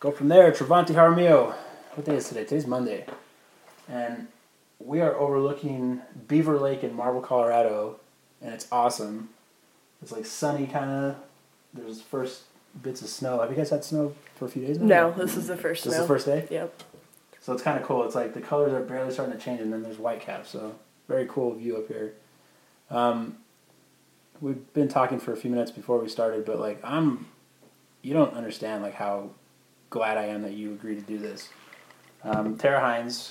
go from there. Travanti Jaramillo. What day is today? Today's Monday. And we are overlooking Beaver Lake in Marble, Colorado. And it's awesome. It's like sunny kind of. There's first bits of snow. Have you guys had snow for a few days now? No, this is the first snow. This is the first day? Yep. So it's kind of cool. It's like the colors are barely starting to change and then there's whitecaps. So very cool view up here. We've been talking for a few minutes before we started, but like you don't understand like how glad I am that you agreed to do this. Tara Hines,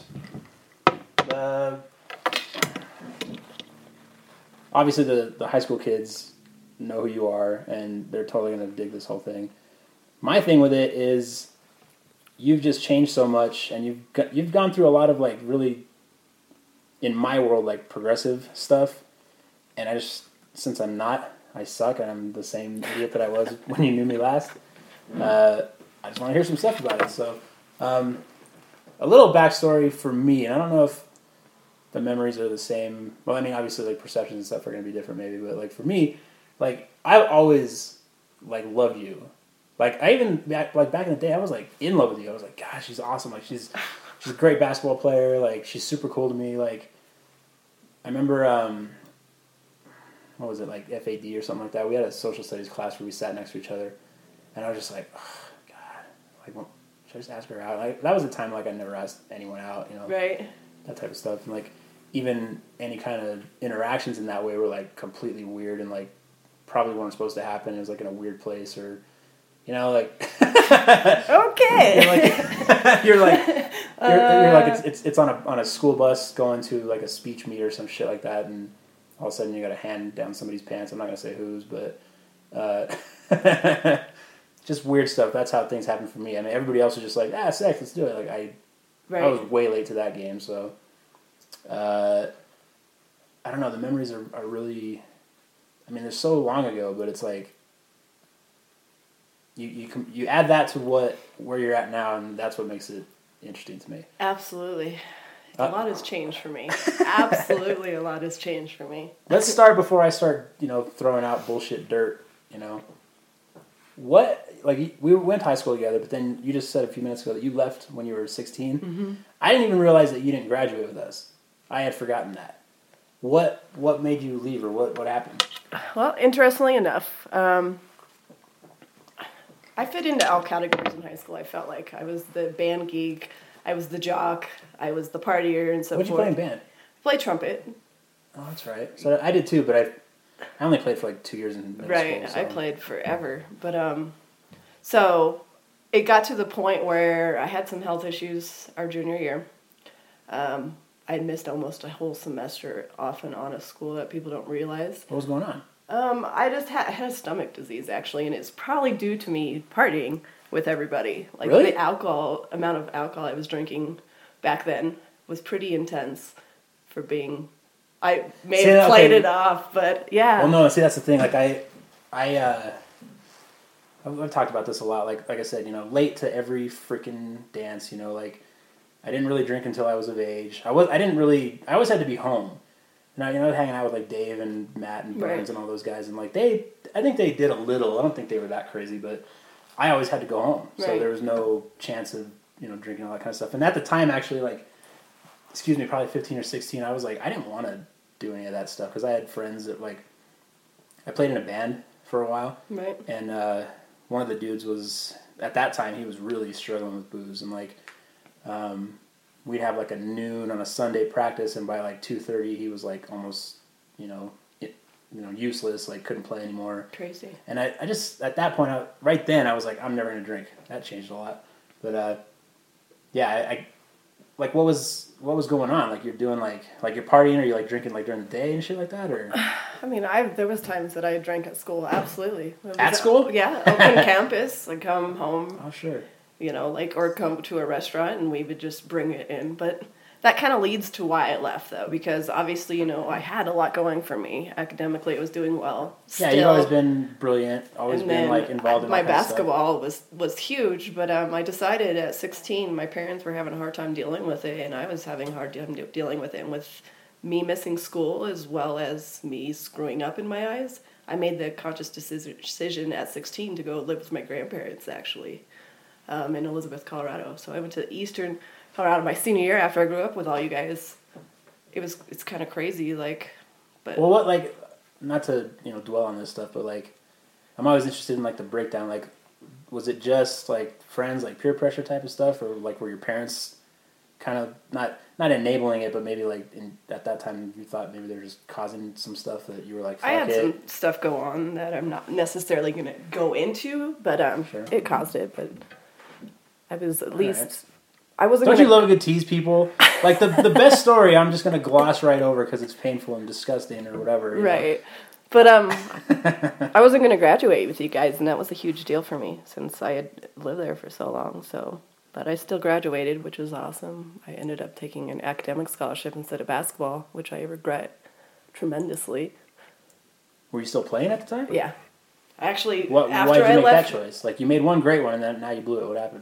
obviously the high school kids know who you are and they're totally going to dig this whole thing. My thing with it is you've just changed so much and you've gone through a lot of like really, in my world, like progressive stuff. And since I'm not, I suck and I'm the same idiot that I was when you knew me last. I just want to hear some stuff about it. So, a little backstory for me, and I don't know if the memories are the same. Well, I mean, obviously, like perceptions and stuff are going to be different, maybe. But like for me, like I always like loved you. Like I even back in the day, I was like in love with you. I was like, gosh, she's awesome. Like she's a great basketball player. Like she's super cool to me. Like I remember. What was it, like FAD or something like that? We had a social studies class where we sat next to each other, and I was just like, oh, God, like, well, should I just ask her out? Like, that was a time like I never asked anyone out, you know, right? That type of stuff, and like even any kind of interactions in that way were like completely weird and like probably weren't supposed to happen. It was like in a weird place or, you know, like okay, you're like it's on a school bus going to like a speech meet or some shit like that, and all of a sudden you got a hand down somebody's pants. I'm not going to say whose, but just weird stuff. That's how things happen for me. I mean, everybody else is just like, sex, let's do it. Like I was way late to that game, so I don't know. The memories are really, I mean, they're so long ago, but it's like you add that to where you're at now, and that's what makes it interesting to me. Absolutely. A lot has changed for me. Absolutely, a lot has changed for me. Let's start before I start, throwing out bullshit dirt, What, like, we went to high school together, but then you just said a few minutes ago that you left when you were 16. Mm-hmm. I didn't even realize that you didn't graduate with us. I had forgotten that. What made you leave, or what happened? Well, interestingly enough, I fit into all categories in high school. I felt like I was the band geek, I was the jock, I was the partier, and so forth. What'd you play in band? I played trumpet. Oh, that's right. So I did too, but I only played for like 2 years in middle school. Right, I played forever. But, so it got to the point where I had some health issues our junior year. I had missed almost a whole semester off and on of school that people don't realize. What was going on? I just had a stomach disease, actually, and it's probably due to me partying with everybody. Like, really? The amount of alcohol I was drinking back then was pretty intense for being... I may have played it off, but yeah. Well, no, see, that's the thing. Like, I've talked about this a lot. Like I said, late to every freaking dance, like, I didn't really drink until I was of age. I always had to be home. And I hanging out with, like, Dave and Matt and Burns and all those guys. And, like, I think they did a little. I don't think they were that crazy, but I always had to go home. So there was no chance of, drinking all that kind of stuff. And at the time, actually, like, probably 15 or 16, I was like, I didn't want to do any of that stuff. Because I had friends that, like, I played in a band for a while. Right. And one of the dudes was, at that time, he was really struggling with booze. And, like, we'd have, like, a noon on a Sunday practice, and by, like, 2:30, he was, like, almost, useless, like, couldn't play anymore. Crazy. And I just, at that point, right then, I was like, I'm never going to drink. That changed a lot. But, I like, what was going on? Like, you're doing, like you're partying, or you're, like, drinking, like, during the day and shit like that, or? I mean, there was times that I drank at school, absolutely. At school? Yeah, open campus. I'd come home. Oh, sure. Or come to a restaurant and we would just bring it in. But that kind of leads to why I left, though, because obviously, I had a lot going for me. Academically, I was doing well. Yeah, you've always been brilliant, always been, like, involved in my that kind of basketball was huge, but I decided at 16, my parents were having a hard time dealing with it, and I was having a hard time dealing with it. And with me missing school as well as me screwing up in my eyes, I made the conscious decision at 16 to go live with my grandparents, actually. in Elizabeth, Colorado. So I went to Eastern Colorado my senior year after I grew up with all you guys. It's kind of crazy, like, but... Well, what, like, not to, dwell on this stuff, but, like, I'm always interested in, like, the breakdown. Like, was it just, like, friends, like, peer pressure type of stuff? Or, like, were your parents kind of not enabling it, but maybe, like, at that time you thought maybe they were just causing some stuff that you were like, fuck I had it. some stuff go on that I'm not necessarily going to go into, but Sure. it caused it. But I was at least... Right. I wasn't. Don't you love a good tease people? Like the best story, I'm just gonna gloss right over because it's painful and disgusting or whatever. Right, but I wasn't gonna graduate with you guys, and that was a huge deal for me since I had lived there for so long. So, but I still graduated, which was awesome. I ended up taking an academic scholarship instead of basketball, which I regret tremendously. Were you still playing at the time? Yeah, actually. Why did you make that choice? Like you made one great one, and then now you blew it. What happened?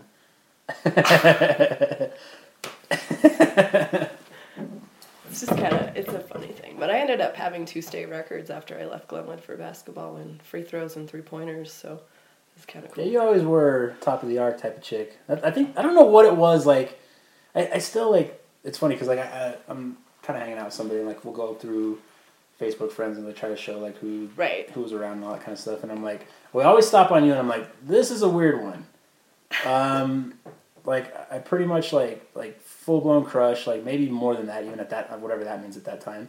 It's just it's a funny thing. But I ended up having 2 state records after I left Glenwood for basketball and free throws and 3-pointers, so it's kind of cool. Yeah, you always were top of the arc type of chick. I don't know what it was, like, I still, like, it's funny because, like, I'm kind of hanging out with somebody and, like, we'll go through Facebook friends and they try to show, like, who's around and all that kind of stuff, and I'm like, we always stop on you and I'm like, this is a weird one. Like, I pretty much, like full-blown crush, like, maybe more than that, even at that, whatever that means at that time.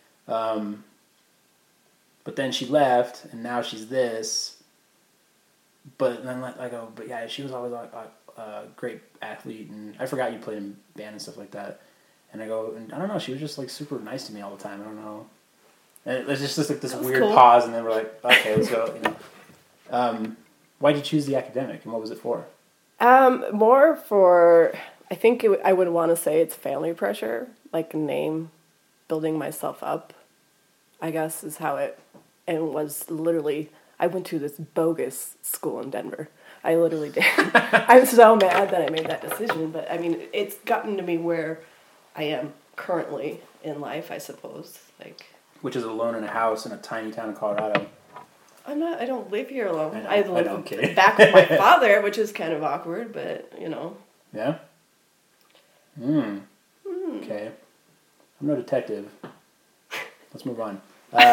But then she left, and now she's this. But then, like, I go, but yeah, she was always a great athlete, and I forgot you played in band and stuff like that. And I go, and I don't know, she was just, like, super nice to me all the time, I don't know. And there's just like, this weird pause, and then we're like, okay, let's go, Why'd you choose the academic, and what was it for? More for, I think I would want to say it's family pressure, like building myself up, I guess is how it, and was literally, I went to this bogus school in Denver. I literally did. I'm so mad that I made that decision, but I mean, it's gotten to me where I am currently in life, I suppose, like. Which is alone in a house in a tiny town in Colorado. I don't live here alone. I live know, back with my father, which is kind of awkward, but, Yeah? Okay. I'm no detective. Let's move on.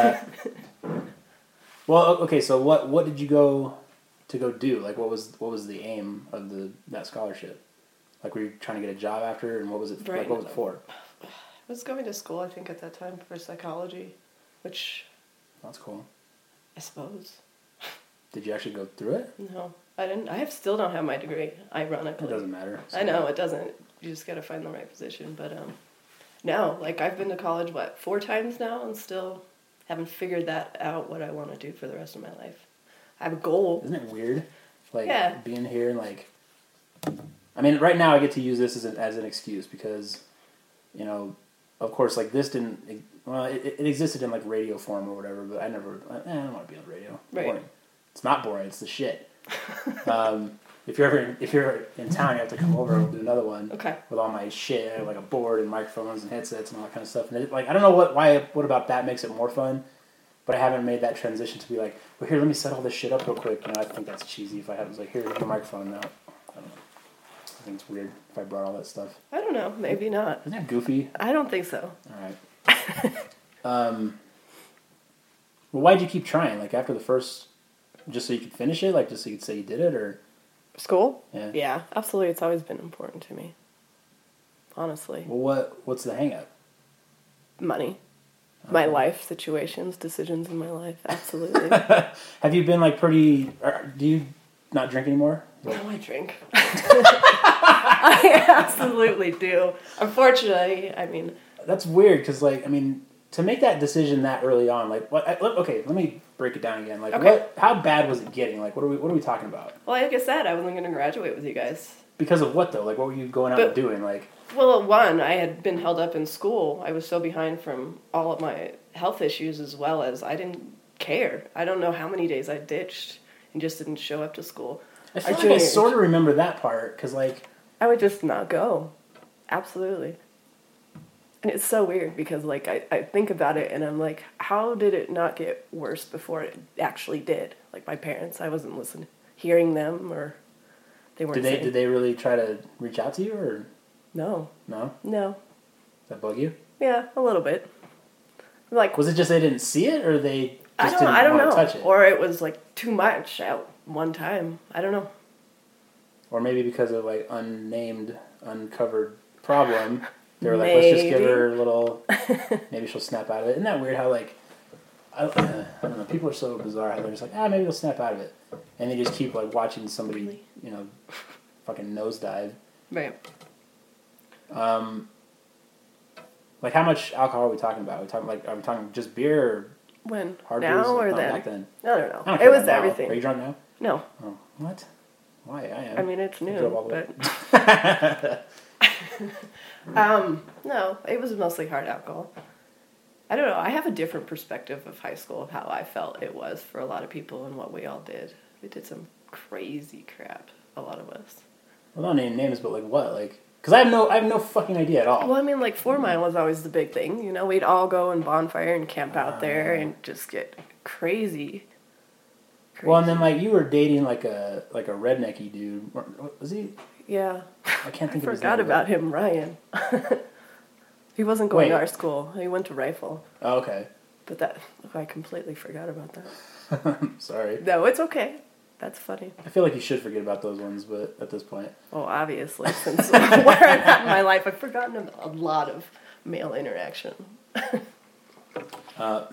Well, okay, so what did you go do? Like, what was the aim of that scholarship? Like, were you trying to get a job after, and what was it, right. what was it for? I was going to school, I think, at that time for psychology, which... That's cool. I suppose. Did you actually go through it? No, I didn't. I still don't have my degree, ironically. It doesn't matter. So. I know, it doesn't. You just got to find the right position. But, no, like, I've been to college, 4 times now, and still haven't figured that out, what I want to do for the rest of my life. I have a goal. Isn't it weird? Like, being here and, like... I mean, right now I get to use this as an excuse because, of course, like, this didn't... Well, it existed in, like, radio form or whatever, but I don't want to be on the radio. Right. Boring. It's not boring. It's the shit. If you're in town, you have to come over and we'll do another one. Okay. With all my shit, I have, like, a board and microphones and headsets and all that kind of stuff. And I don't know what about that makes it more fun, but I haven't made that transition to be like, well, here, let me set all this shit up real quick. I think that's cheesy if I was like, here's your microphone now. I don't know. I think it's weird if I brought all that stuff. I don't know. Maybe not. Isn't that goofy? I don't think so. All right. Well, why'd you keep trying? Like, after the first, just so you could finish it? Like, just so you could say you did it, or? School? Yeah. Yeah, absolutely. It's always been important to me. Honestly. Well, what's the hang-up? Money. Okay. My life, situations, decisions in my life. Absolutely. Have you been, like, do you not drink anymore? No, I drink. I absolutely do. Unfortunately, I mean... That's weird, because, like, I mean, to make that decision that early on, like, okay, let me break it down again. Like, okay. How bad was it getting? Like, what are we talking about? Well, like I said, I wasn't going to graduate with you guys. Because of what, though? Like, what were you going out and doing? Like, well, one, I had been held up in school. I was so behind from all of my health issues, as well as I didn't care. I don't know how many days I ditched and just didn't show up to school. I feel like I sort of remember that part, because, like... I would just not go. Absolutely. And it's so weird, because, like, I think about it, and I'm like, how did it not get worse before it actually did? Like, my parents, I wasn't hearing them, or They weren't Did they saying. did they really try to reach out to you or No. no? No. Does that bug you? Yeah, a little bit. Like, Was it just they didn't see it or they just I didn't don't want know. to touch it? Or it was like too much at one time. I don't know. Or maybe because of like unnamed, uncovered problem, they were like, let's just give her a little. Maybe she'll snap out of it. Isn't that weird? How like I don't know. People are so bizarre. How they're just like, maybe they'll snap out of it, and they just keep like watching somebody, fucking nosedive. Right. Like how much alcohol are we talking about? Are we talking just beer or When? hard Now booze? or No, then? back then. No. I don't care It was about now. everything. Are you drunk now? No. Oh, what? Why? I am. I mean, it's Drove new, all the way. but... No, it was mostly hard alcohol. I don't know. I have a different perspective of high school, of how I felt it was for a lot of people and what we all did. We did some crazy crap, a lot of us. Well, not name names, but like what? Like, because I have no fucking idea at all. Well, I mean, like 4 Mile was always the big thing. You know, we'd all go and bonfire and camp out there and just get crazy. Well, and then like you were dating like a rednecky dude. Was he? Yeah. I can't think of his name. Forgot about him, Ryan. He wasn't going Wait. to our school. He went to Rifle. Oh, okay. But I completely forgot about that. Sorry. No, it's okay. That's funny. I feel like you should forget about those ones, but at this point. Oh, obviously, since where I'm at in my life, I've forgotten a lot of male interaction. That's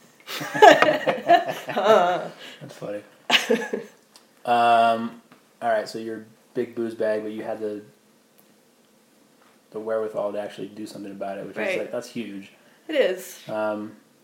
funny. All right, so you're big booze bag, but you had the wherewithal to actually do something about it, which is like that's huge. It is. How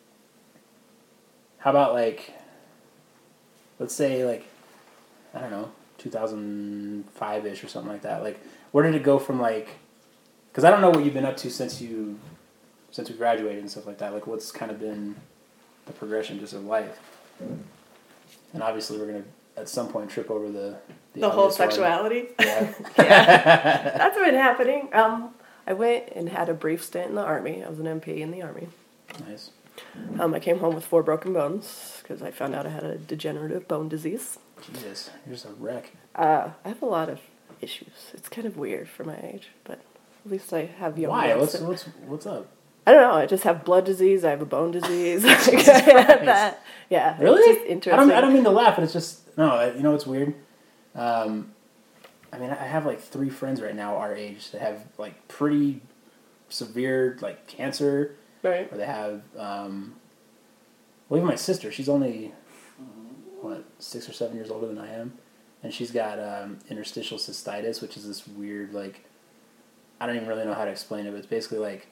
about like, let's say like, I don't know, 2005-ish or something like that. Like, where did it go from like? Because I don't know what you've been up to since we graduated and stuff like that. Like, what's kind of been the progression just of life? And obviously, we're gonna at some point trip over the whole sexuality. Yeah. Yeah, that's been happening. I went and had a brief stint in the Army. I was an MP in the Army. Nice. I came home with 4 broken bones because I found out I had a degenerative bone disease. Jesus, you're just a wreck. I have a lot of issues. It's kind of weird for my age, but at least I have young. Why? ones. What's up? I don't know. I just have blood disease. I have a bone disease. that. Yeah. Really? It's just interesting. I don't mean to laugh, but it's just no. You know what's weird? I mean, I have like 3 friends right now our age that have like pretty severe like cancer. Right. Or they have, well, even my sister, she's only, 6 or 7 years older than I am, and she's got interstitial cystitis, which is this weird, like, I don't even really know how to explain it, but it's basically like,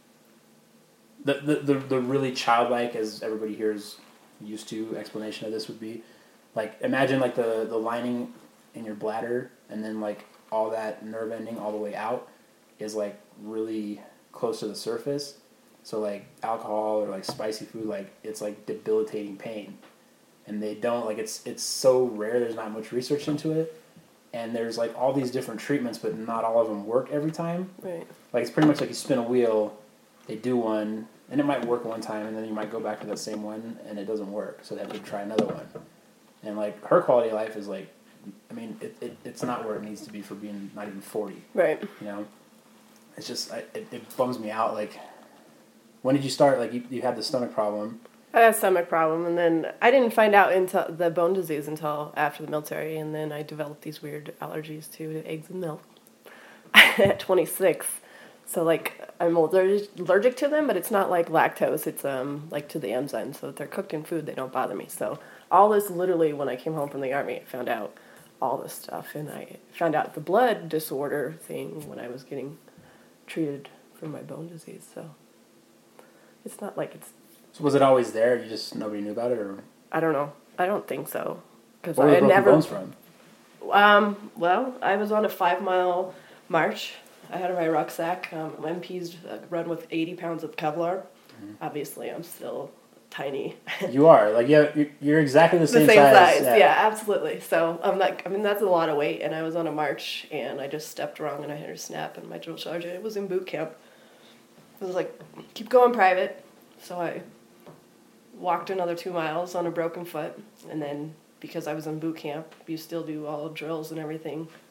the really childlike, as everybody here is used to, explanation of this would be, like, imagine like the lining in your bladder, and then like all that nerve ending all the way out is like really close to the surface. So like alcohol or like spicy food, like it's like debilitating pain, and they don't like it's so rare. There's not much research into it, and there's like all these different treatments, but not all of them work every time. Right. Like it's pretty much like you spin a wheel, they do one, and it might work one time, and then you might go back to that same one, and it doesn't work, so they have to try another one. And like her quality of life is like, I mean, it's not where it needs to be for being not even 40. Right. You know, it's just it bums me out. Like, when did you start? Like, you had the stomach problem. I had a stomach problem, and then I didn't find out until the bone disease until after the military, and then I developed these weird allergies to eggs and milk at 26. So like I'm allergic to them, but it's not like lactose. It's like to the enzymes. So if they're cooked in food, they don't bother me. So all this literally when I came home from the Army, I found out all this stuff, and I found out the blood disorder thing when I was getting treated for my bone disease. So it's not like it's. So was it always there? You just nobody knew about it, or I don't know. I don't think so. Because where were I the broken never. bones from? Well, I was on a 5-mile march. I had my rucksack. MPs run with 80 pounds of Kevlar. Mm-hmm. Obviously, I'm still tiny. You are like you're exactly the same size. Yeah, absolutely. So I'm like, I mean, that's a lot of weight. And I was on a march, and I just stepped wrong, and I hit a snap. And my drill sergeant was in boot camp. I was like, keep going private. So I walked another 2 miles on a broken foot, and then because I was in boot camp, you still do all drills and everything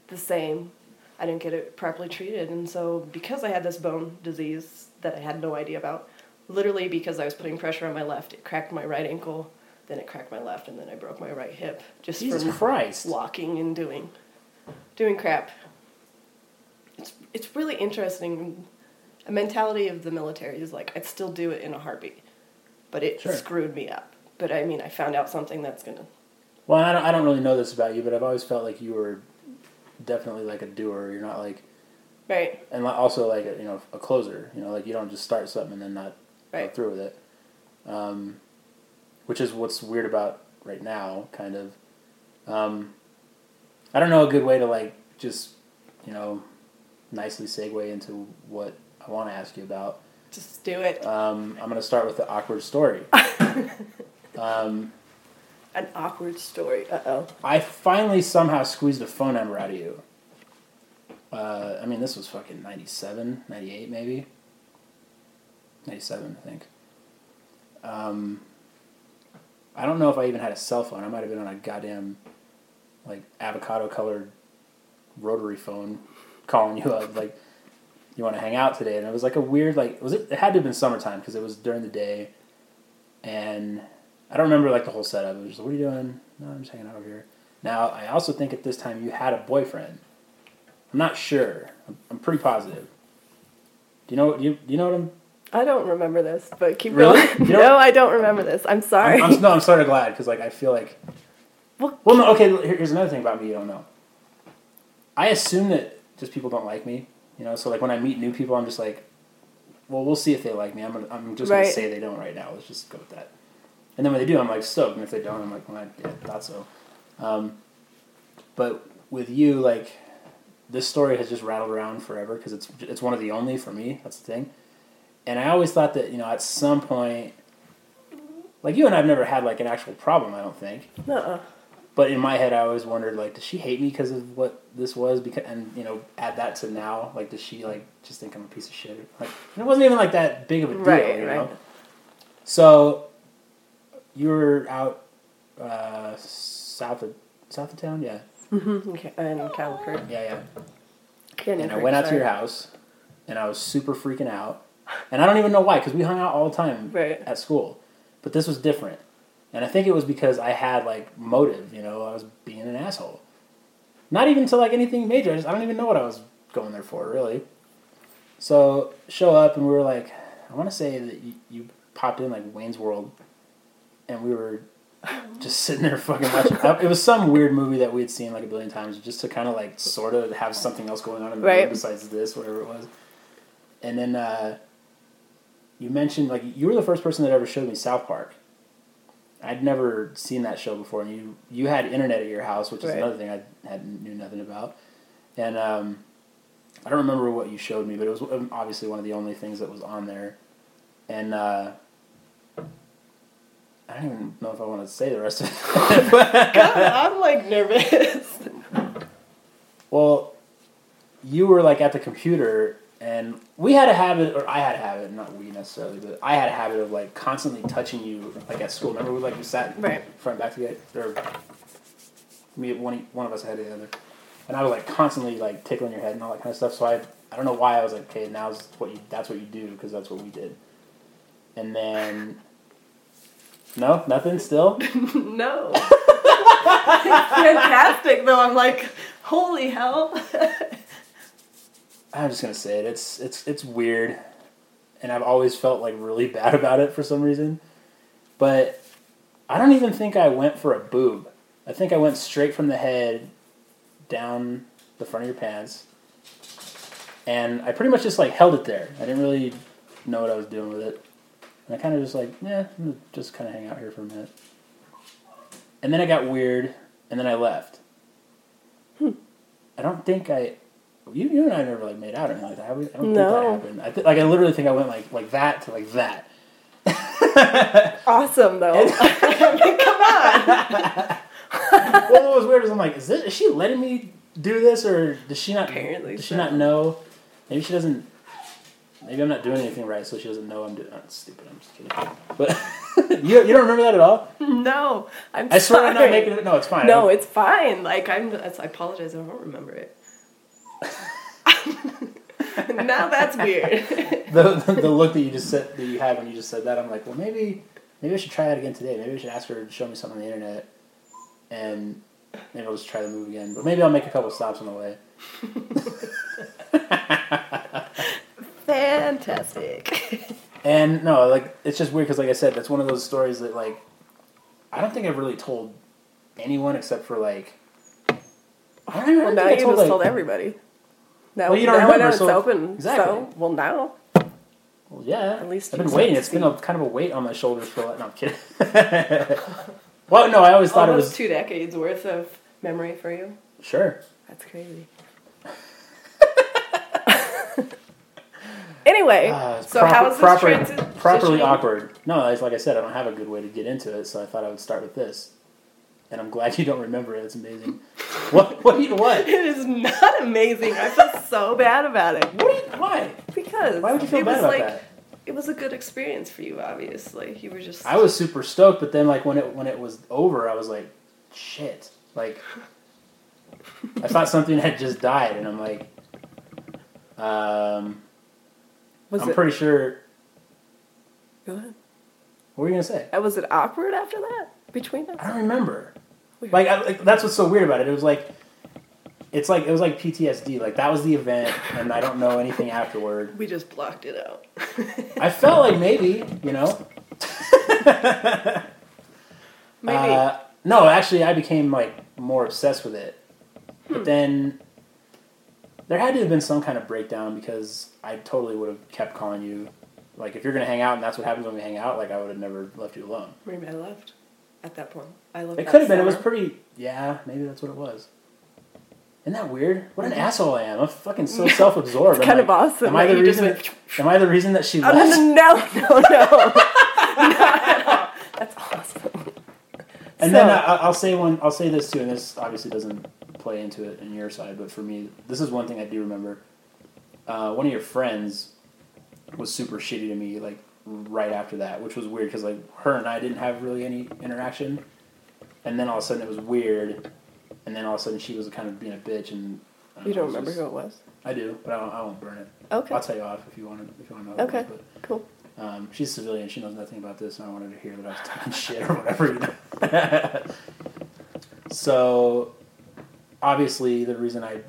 the same. I didn't get it properly treated. And so because I had this bone disease that I had no idea about, literally because I was putting pressure on my left, it cracked my right ankle, then it cracked my left, and then I broke my right hip. Just Jesus from Christ. walking and doing crap. It's really interesting. A mentality of the military is like, I'd still do it in a heartbeat. But it screwed me up. But I mean, I found out something that's going to... Well, I don't really know this about you, but I've always felt like you were definitely like a doer. You're not like... Right. And also like a closer. Like you don't just start something and then not go through with it. Which is what's weird about right now, kind of. I don't know a good way to like just, nicely segue into what I want to ask you about. Just do it. I'm going to start with the awkward story. An awkward story. Uh-oh. I finally somehow squeezed a phone number out of you. This was fucking 97, 98 maybe. 97, I think. I don't know if I even had a cell phone. I might have been on a goddamn, like, avocado-colored rotary phone calling you up, like, you want to hang out today? And it was like a weird, like, it had to have been summertime because it was during the day, and I don't remember, like, the whole setup. It was just, what are you doing? No, I'm just hanging out over here. Now, I also think at this time you had a boyfriend. I'm not sure. I'm pretty positive. Do you know what I'm... I don't remember this, but keep really? going. No, I don't remember this. I'm sorry. I'm sort of glad, because, like, I feel like... Well, no, okay, here's another thing about me you don't know. I assume that just people don't like me, so, like, when I meet new people, I'm just like, well, we'll see if they like me. I'm just going to say they don't right now. Let's just go with that. And then when they do, I'm like, stoked. And if they don't, I'm like, well, I thought so. But with you, like, this story has just rattled around forever because it's one of the only for me. That's the thing. And I always thought that, at some point, like, you and I have never had, like, an actual problem, I don't think. Uh-uh. But in my head, I always wondered, like, does she hate me because of what this was? And, add that to now, like, does she, like, just think I'm a piece of shit? Like, it wasn't even, like, that big of a deal, right. So, you were out south of town, yeah. Mm-hmm. Okay. In California. Yeah. Canyon and I Creek, went out to your house, and I was super freaking out. And I don't even know why, because we hung out all the time at school. But this was different. And I think it was because I had, like, motive, I was being an asshole. Not even to, like, anything major. I don't even know what I was going there for, really. So, show up, and we were, like, I want to say that you popped in, like, Wayne's World, and we were just sitting there fucking watching. It was some weird movie that we had seen, like, a billion times, just to kind of, like, sort of have something else going on in the room besides this, whatever it was. And then you mentioned, like, you were the first person that ever showed me South Park. I'd never seen that show before, and you had internet at your house, which is another thing I knew nothing about. And I don't remember what you showed me, but it was obviously one of the only things that was on there. And I don't even know if I want to say the rest of it. God, I'm, like, nervous. Well, you were, like, at the computer, and we had a habit, or I had a habit, not we necessarily, but I had a habit of, like, constantly touching you, like, at school. Remember we sat front and back together? Or one of us had the other. And I was, like, constantly, like, tickling your head and all that kind of stuff. So I don't know why I was like, okay, that's what you do, because that's what we did. And then... No? Nothing still? No. It's fantastic, though. I'm like, holy hell. I'm just gonna say it. It's weird, and I've always felt like really bad about it for some reason. But I don't even think I went for a boob. I think I went straight from the head down the front of your pants, and I pretty much just like held it there. I didn't really know what I was doing with it, and I kind of just like, I'm gonna just kind of hang out here for a minute. And then it got weird, and then I left. I don't think You and I never like made out or anything like that. I don't think that happened. I literally think I went like that to like that. Awesome though. I mean, come on. Well, what was weird is I'm like, is she letting me do this, or does she not? Apparently, does she not know? Maybe she doesn't. Maybe I'm not doing anything right, so she doesn't know I'm doing. That's stupid. I'm just kidding. But you don't remember that at all? No, I swear I'm not making it. No, it's fine. No, it's fine. Like I apologize. I don't remember it. Now that's weird. The look that you had when you just said that, I'm like, well, maybe I should try that again today. Maybe I should ask her to show me something on the internet, and maybe I'll just try the move again. But maybe I'll make a couple stops on the way. Fantastic. And no, like, it's just weird because, like I said, that's one of those stories that, like, I don't think I've really told anyone except for, like, I don't Well, now think I you told, just like, told everybody. Now, well, you don't now remember, I know so it's open. exactly. So, well, now. Well, yeah. At least I've been you waiting. can It's been see. kind of a weight on my shoulders for. No, I'm kidding. Well, no, I always thought Almost it was 2 decades worth of memory for you. sure. That's crazy. Anyway, so how is this transition? properly awkward? No, it's like I said, I don't have a good way to get into it, so I thought I would start with this. And I'm glad you don't remember it. It's amazing. What? It is not amazing. I feel so bad about it. Why? Because Why would you feel it bad was about like, that? It was a good experience for you, obviously. You were just... I was super stoked, but then like when it was over, I was like, shit. Like, I thought something had just died, and I'm like, I'm pretty sure. Go ahead. What were you gonna say? Was it awkward after that? Between us? I don't remember. Weird. Like that's what's so weird about it. It was like PTSD. Like that was the event, and I don't know anything afterward. We just blocked it out. I felt like maybe, you know. Maybe. No, actually, I became like more obsessed with it. But then there had to have been some kind of breakdown because I totally would have kept calling you. Like if you're gonna hang out and that's what happens when we hang out, like I would have never left you alone. Maybe I left at that point. I left. It that could have been. It was summer. pretty. Yeah, maybe that's what it was. Isn't that weird? What an asshole I am! I'm fucking so self-absorbed. It's kind of awesome. Am I that the you just reason? went... Am I the reason that she Oh, left? no. Not at all. That's awesome. And then I'll say this too, and this obviously doesn't play into it in your side, but for me, this is one thing I do remember. One of your friends was super shitty to me, like right after that, which was weird because like her and I didn't have really any interaction, and then all of a sudden it was weird, and then all of a sudden she was kind of being a bitch, and You don't remember who it was? I do, but I won't burn it. Okay. I'll tell you off if you want to know. Okay. But, cool. she's a civilian. She knows nothing about this, and I wanted to hear that I was talking shit or whatever. You know? So, obviously, the reason I,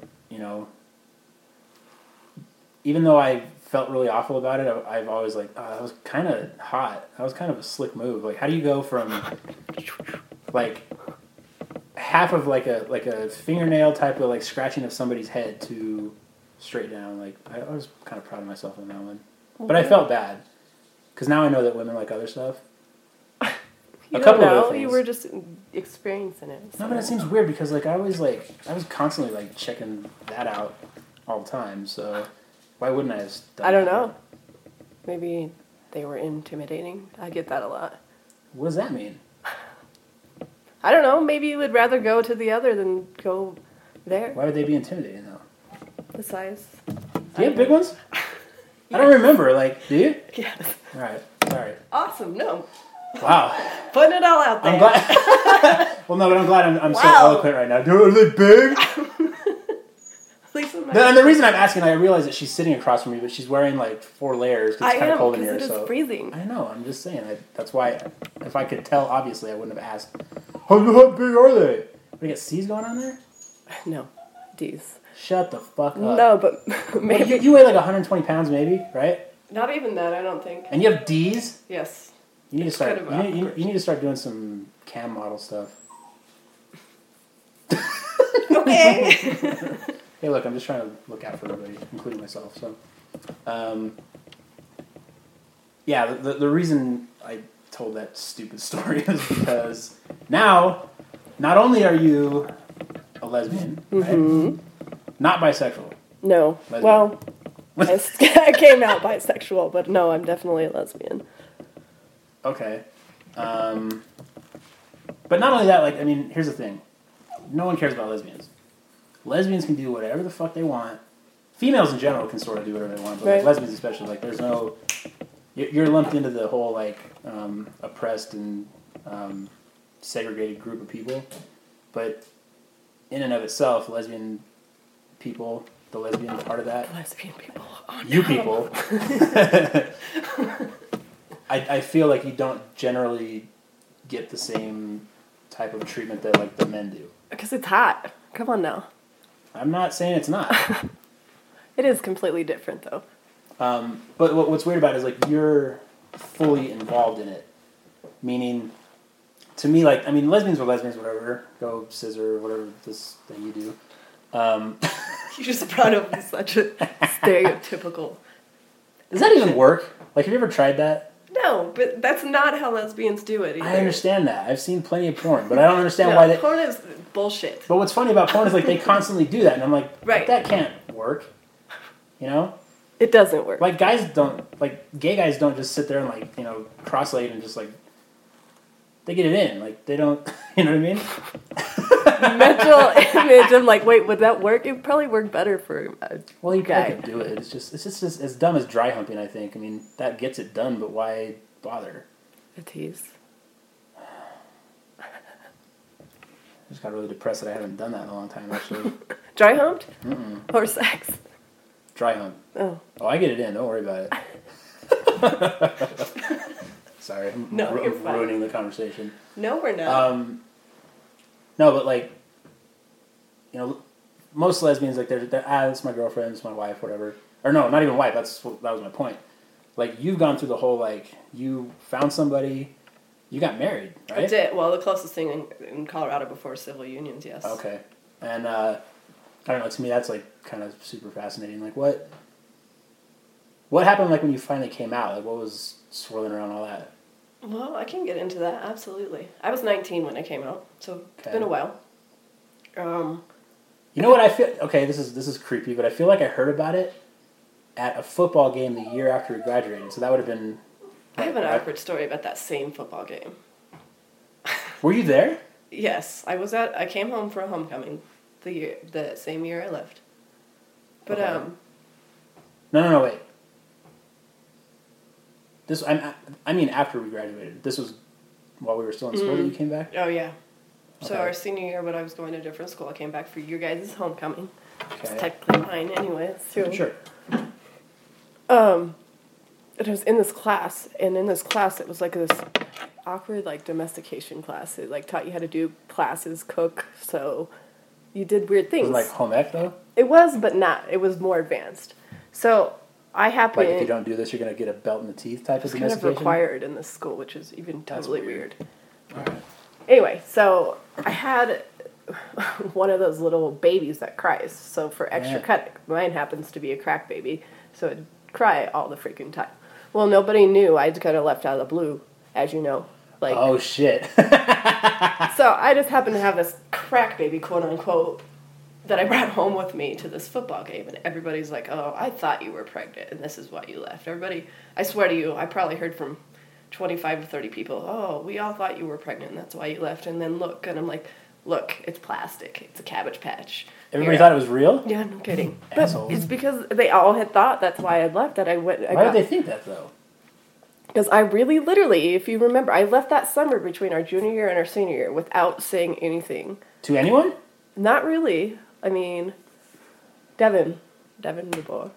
even though I felt really awful about it, I've always like, oh, that was kind of hot. That was kind of a slick move. Like, how do you go from like half of like a fingernail type of like scratching of somebody's head to straight down? Like, I was kind of proud of myself on that one. But I felt bad because now I know that women like other stuff. You a couple don't of know. other things. You were just experiencing it. So. No, but it seems weird because I was constantly like checking that out all the time. So why wouldn't I have done I don't that? know. Maybe they were intimidating. I get that a lot. What does that mean? I don't know. Maybe you would rather go to the other than go there. Why would they be intimidating though? The size. Do you have big ones? I don't remember. Like, do you? Yes. All right. Sorry. Awesome. No. Wow. Putting it all out there. I'm glad. Well, no, but I'm glad I'm so Wow. eloquent right now. Dude, are they big? Lisa, And the reason I'm asking, I realize that she's sitting across from me, but she's wearing like 4 layers. 'Cause I it's kind of am, cold in because here. it is So freezing. I know. I'm just saying. That's why. If I could tell, obviously, I wouldn't have asked. How big are they? We got C's going on there. No. D's. Shut the fuck up. No, but Well, maybe. you weigh like 120 pounds, maybe, right? Not even that, I don't think. And you have D's. Yes. You need to It's start. kind of You awkward. need to start doing some cam model stuff. Okay. Hey, look, I'm just trying to look out for everybody, including myself. So, yeah, the reason I told that stupid story is because now, not only are you a lesbian, right? Not bisexual. No. Lesbian. Well, I came out bisexual, but no, I'm definitely a lesbian. Okay. But not only that, like, I mean, here's the thing. No one cares about lesbians. Lesbians can do whatever the fuck they want. Females in general can sort of do whatever they want, but like, Right. lesbians especially, like, there's no... You're lumped into the whole, like, oppressed and segregated group of people. But in and of itself, lesbian people the lesbian part of that. Lesbian people. Oh, You no. people. I feel like you don't generally get the same type of treatment that like the men do. Because it's hot. Come on now. I'm not saying it's not. It is completely different though. But what's weird about it is like you're fully involved in it. Meaning, to me, like, I mean, lesbians are lesbians, whatever. Go scissor, whatever this thing you do. You just brought up such a stereotypical. Does that even work? Like, have you ever tried that? No, but that's not how lesbians do it either. I understand that. I've seen plenty of porn, but I don't understand why they... Porn is bullshit. But what's funny about porn is, like, they constantly do that, and I'm like, Right. that can't work. You know? It doesn't work. Like, guys don't... Like, gay guys don't just sit there and, like, you know, cross-legged and just, like... They get it in. Like, they don't... You know what I mean? Mental image. I'm like, wait, would that work? It would probably work better for a Well, you guy. could do it. It's just as dumb as dry humping, I think. I mean, that gets it done, but why bother? A tease. I just got really depressed that I haven't done that in a long time, actually. Dry humped? Mm-mm. Or sex? Dry hump. Oh. Oh, I get it in. Don't worry about it. Sorry, I'm You're fine. ruining the conversation. No, we're not. No, but like, you know, most lesbians, like, they're it's my girlfriend, it's my wife, whatever. Or no, not even wife. That was my point. Like, you've gone through the whole, like, you found somebody, you got married, right? I did. Well, the closest thing in Colorado before civil unions, yes. Okay. And, I don't know, to me that's, like, kind of super fascinating. Like, what happened, like, when you finally came out? Like, what was swirling around all that? Well, I can get into that, absolutely. I was 19 when I came out, so it's been a while. You know what I feel? Okay, this is creepy, but I feel like I heard about it at a football game the year after we graduated. So that would have been... I have an awkward story about that same football game. Were you there? Yes, I came home for a homecoming the same year I left. But, Okay. No, wait. I mean after we graduated. This was while we were still in school that you came back? Oh, yeah. So Okay. our senior year, when I was going to a different school, I came back for your guys' homecoming. Okay. It's technically mine anyway. So. Sure. And I was in this class, and in this class it was like this awkward like domestication class. It like taught you how to do classes, cook, so you did weird things. Was it like home ec though? It was, but not. It was more advanced. So I happened... Like if you don't do this, you're going to get a belt in the teeth type of It's kind of domestication? required in this school, which is even That's totally weird. weird. Alright. Anyway, so I had one of those little babies that cries. So for extra credit, mine happens to be a crack baby, so it'd cry all the freaking time. Well, nobody knew. I'd kind of left out of the blue, as you know. Like, Oh, shit. so I just happened to have this crack baby, quote unquote, that I brought home with me to this football game, and everybody's like, "Oh, I thought you were pregnant, and this is why you left." Everybody, I swear to you, I probably heard from 25 to 30 people, "Oh, we all thought you were pregnant, and that's why you left." And then look, and I'm like, "Look, it's plastic. It's a Cabbage Patch." Everybody thought it was real? Yeah, no kidding. But Assholes. it's because they all had thought that's why I left. That I went. Why did they think that though? Because I really, literally, if you remember, I left that summer between our junior year and our senior year without saying anything. To anyone? Not really. I mean, Devin DeBoer.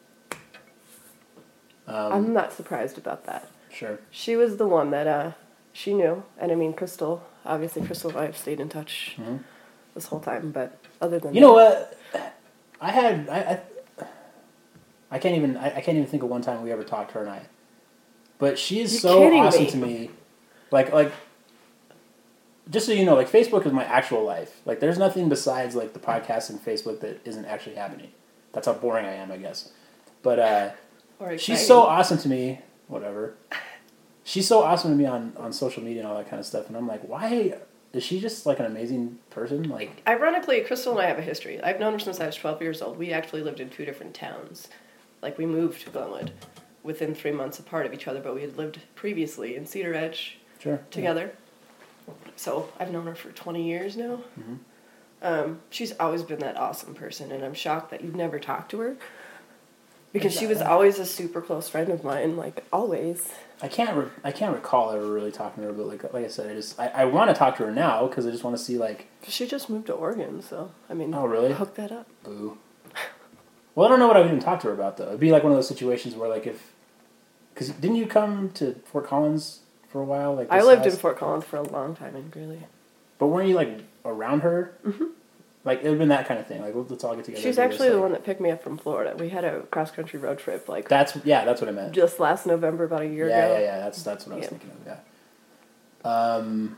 I'm not surprised about that. Sure. She was the one that she knew, and I mean, Crystal. Obviously, Crystal and I have stayed in touch this whole time. But other than You know what? I can't even think of one time we ever talked, her and I. But she is You're so kidding awesome me. to me. Like, just so you know, like, Facebook is my actual life. Like, there's nothing besides, like, the podcast and Facebook that isn't actually happening. That's how boring I am, I guess. But, or she's exciting. so awesome to me. Whatever. She's so awesome to me on social media and all that kind of stuff. And I'm like, why... Is she just, like, an amazing person? Like, Ironically, Crystal and I have a history. I've known her since I was 12 years old. We actually lived in 2 different towns. Like, we moved to Glenwood within 3 months apart of each other, but we had lived previously in Cedar Edge sure. together. So I've known her for 20 years now. She's always been that awesome person, and I'm shocked that you've never talked to her. Because she was always a super close friend of mine, like, always. I can't recall ever really talking to her, but like I said, I want to talk to her now because I just want to see, like... She just moved to Oregon, so, I mean, Oh, really? hook that up. Boo. Well, I don't know what I would even talk to her about, though. It'd be like one of those situations where, like, because didn't you come to Fort Collins for a while? Like, I lived in Fort Collins for a long time in Greeley. But weren't you, like, around her? Mm-hmm. Like, it would have been that kind of thing. Like, let's all get together. She's actually the one that picked me up from Florida. We had a cross-country road trip, like... That's what I meant. Just last November, about a year ago. Yeah. That's what I was thinking of, yeah.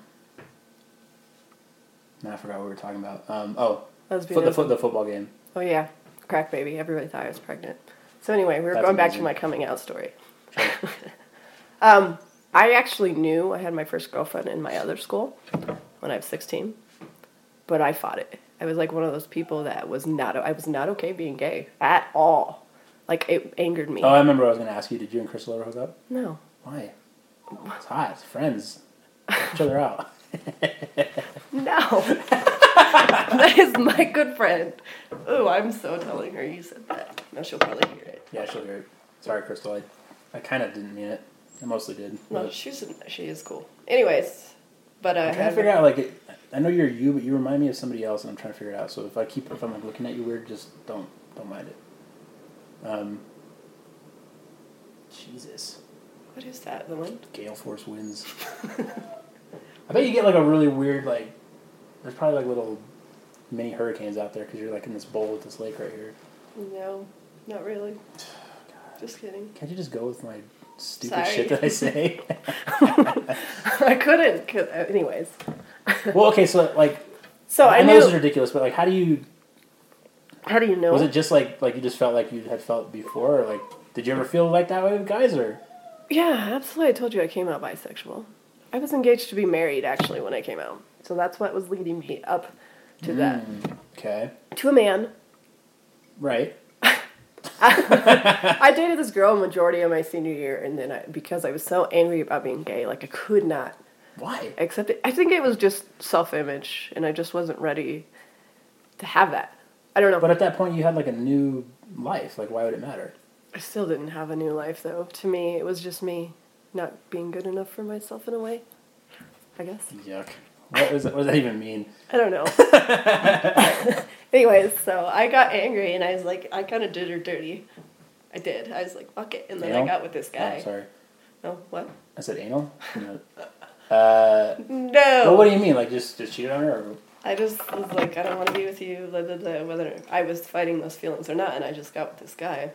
Now I forgot what we were talking about. The football game. Oh, yeah. Crack baby. Everybody thought I was pregnant. So anyway, we were That's going back amazing. to my coming out story. Sure. I actually knew I had my first girlfriend in my other school when I was 16, but I fought it. I was like one of those people that I was not okay being gay at all. Like, it angered me. Oh, I remember I was going to ask you, did you and Crystal ever hook up? No. Why? It's hot. It's friends. Help each other out. No. That is my good friend. Oh, I'm so telling her you said that. No, she'll probably hear it. Yeah, she'll hear it. Sorry, Crystal. I kind of didn't mean it. I mostly did. No, she is cool. Anyways, but I'm trying to figure out, like, I know you're you, but you remind me of somebody else, and I'm trying to figure it out. So if I'm like looking at you weird, just don't mind it. Jesus. What is that? The wind? Gale force winds. I bet you get like a really weird, like, there's probably like little mini hurricanes out there because you're like in this bowl with this lake right here. No, not really. God. Just kidding. Can't you just go with my stupid Sorry. shit that I say? I couldn't. Anyways. Well, okay, so like, So I know this is ridiculous, but like, how do you know? Was it just like you just felt like you had felt before, or like, did you ever feel like that way with guys, or? Yeah, absolutely. I told you I came out bisexual. I was engaged to be married, actually, when I came out. So that's what was leading me up to that. Okay. To a man. Right. I dated this girl majority of my senior year, and then because I was so angry about being gay, like, I could not Why? accept it. I think it was just self-image, and I just wasn't ready to have that. I don't know. But at that point, you had like a new life. Like, why would it matter? I still didn't have a new life, though. To me, it was just me not being good enough for myself in a way, I guess. Yuck. What does that even mean? I don't know. Anyways, so I got angry, and I was like, I kind of did her dirty. I did. I was like, fuck it. And then Anal? I got with this guy. Oh, sorry. No, what? I said anal? No. No. Well, what do you mean? Like, just cheated on her? Or? I just was like, I don't want to be with you, blah, blah, blah, whether I was fighting those feelings or not, and I just got with this guy.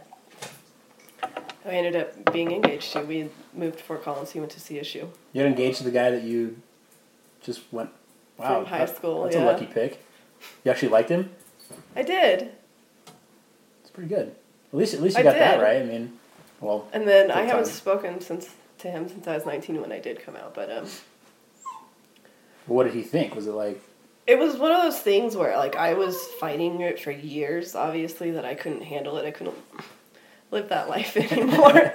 I ended up being engaged to. We moved to Fort Collins. He went to CSU. You got engaged to the guy that you just went, wow. From high school, That's yeah. a lucky pick. You actually liked him? I did. It's pretty good. At least you I got did. that right. I mean, well. And then I good haven't time. spoken to him since I was 19 when I did come out, but What did he think? Was it like? it was one of those things where, like, I was fighting it for years, obviously, that I couldn't handle it. I couldn't live that life anymore.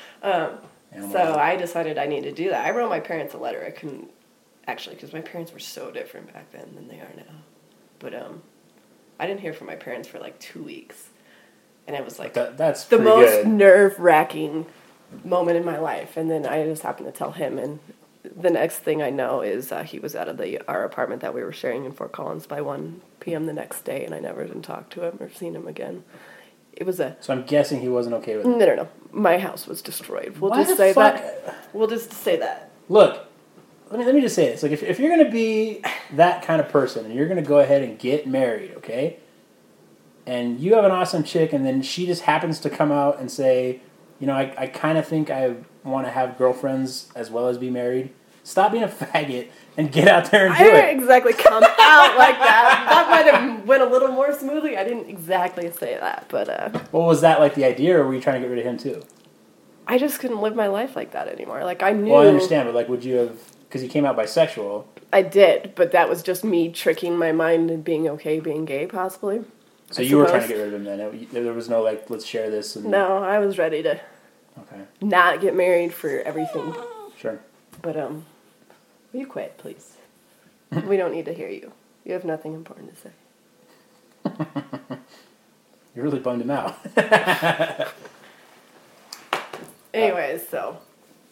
So I decided I needed to do that. I wrote my parents a letter. I couldn't, actually, because my parents were so different back then than they are now. But I didn't hear from my parents for like 2 weeks. And it was like that's the pretty most good. nerve-wracking moment in my life. And then I just happened to tell him, and the next thing I know is he was out of our apartment that we were sharing in Fort Collins by 1 p.m. the next day, and I never even talked to him or seen him again. It was So I'm guessing he wasn't okay with it. No. My house was destroyed. We'll Why just the say fuck? that. We'll just say that. Look, let me just say this. Like, if you're gonna be that kind of person and you're gonna go ahead and get married, okay, and you have an awesome chick, and then she just happens to come out and say, you know, I kind of think I want to have girlfriends as well as be married. Stop being a faggot and get out there and I do didn't it. exactly come out like that. That might have went a little more smoothly. I didn't exactly say that, but Well, was that like the idea, or were you trying to get rid of him too? I just couldn't live my life like that anymore. Like, I knew... Well, I understand, but like, would you have... Because he came out bisexual. I did, but that was just me tricking my mind and being okay being gay, possibly. So you were trying to get rid of him then. There was no, like, let's share this. And... No, I was ready to not get married for everything. Sure. But, will you quit, please? We don't need to hear you. You have nothing important to say. You really bummed him out. Anyways, so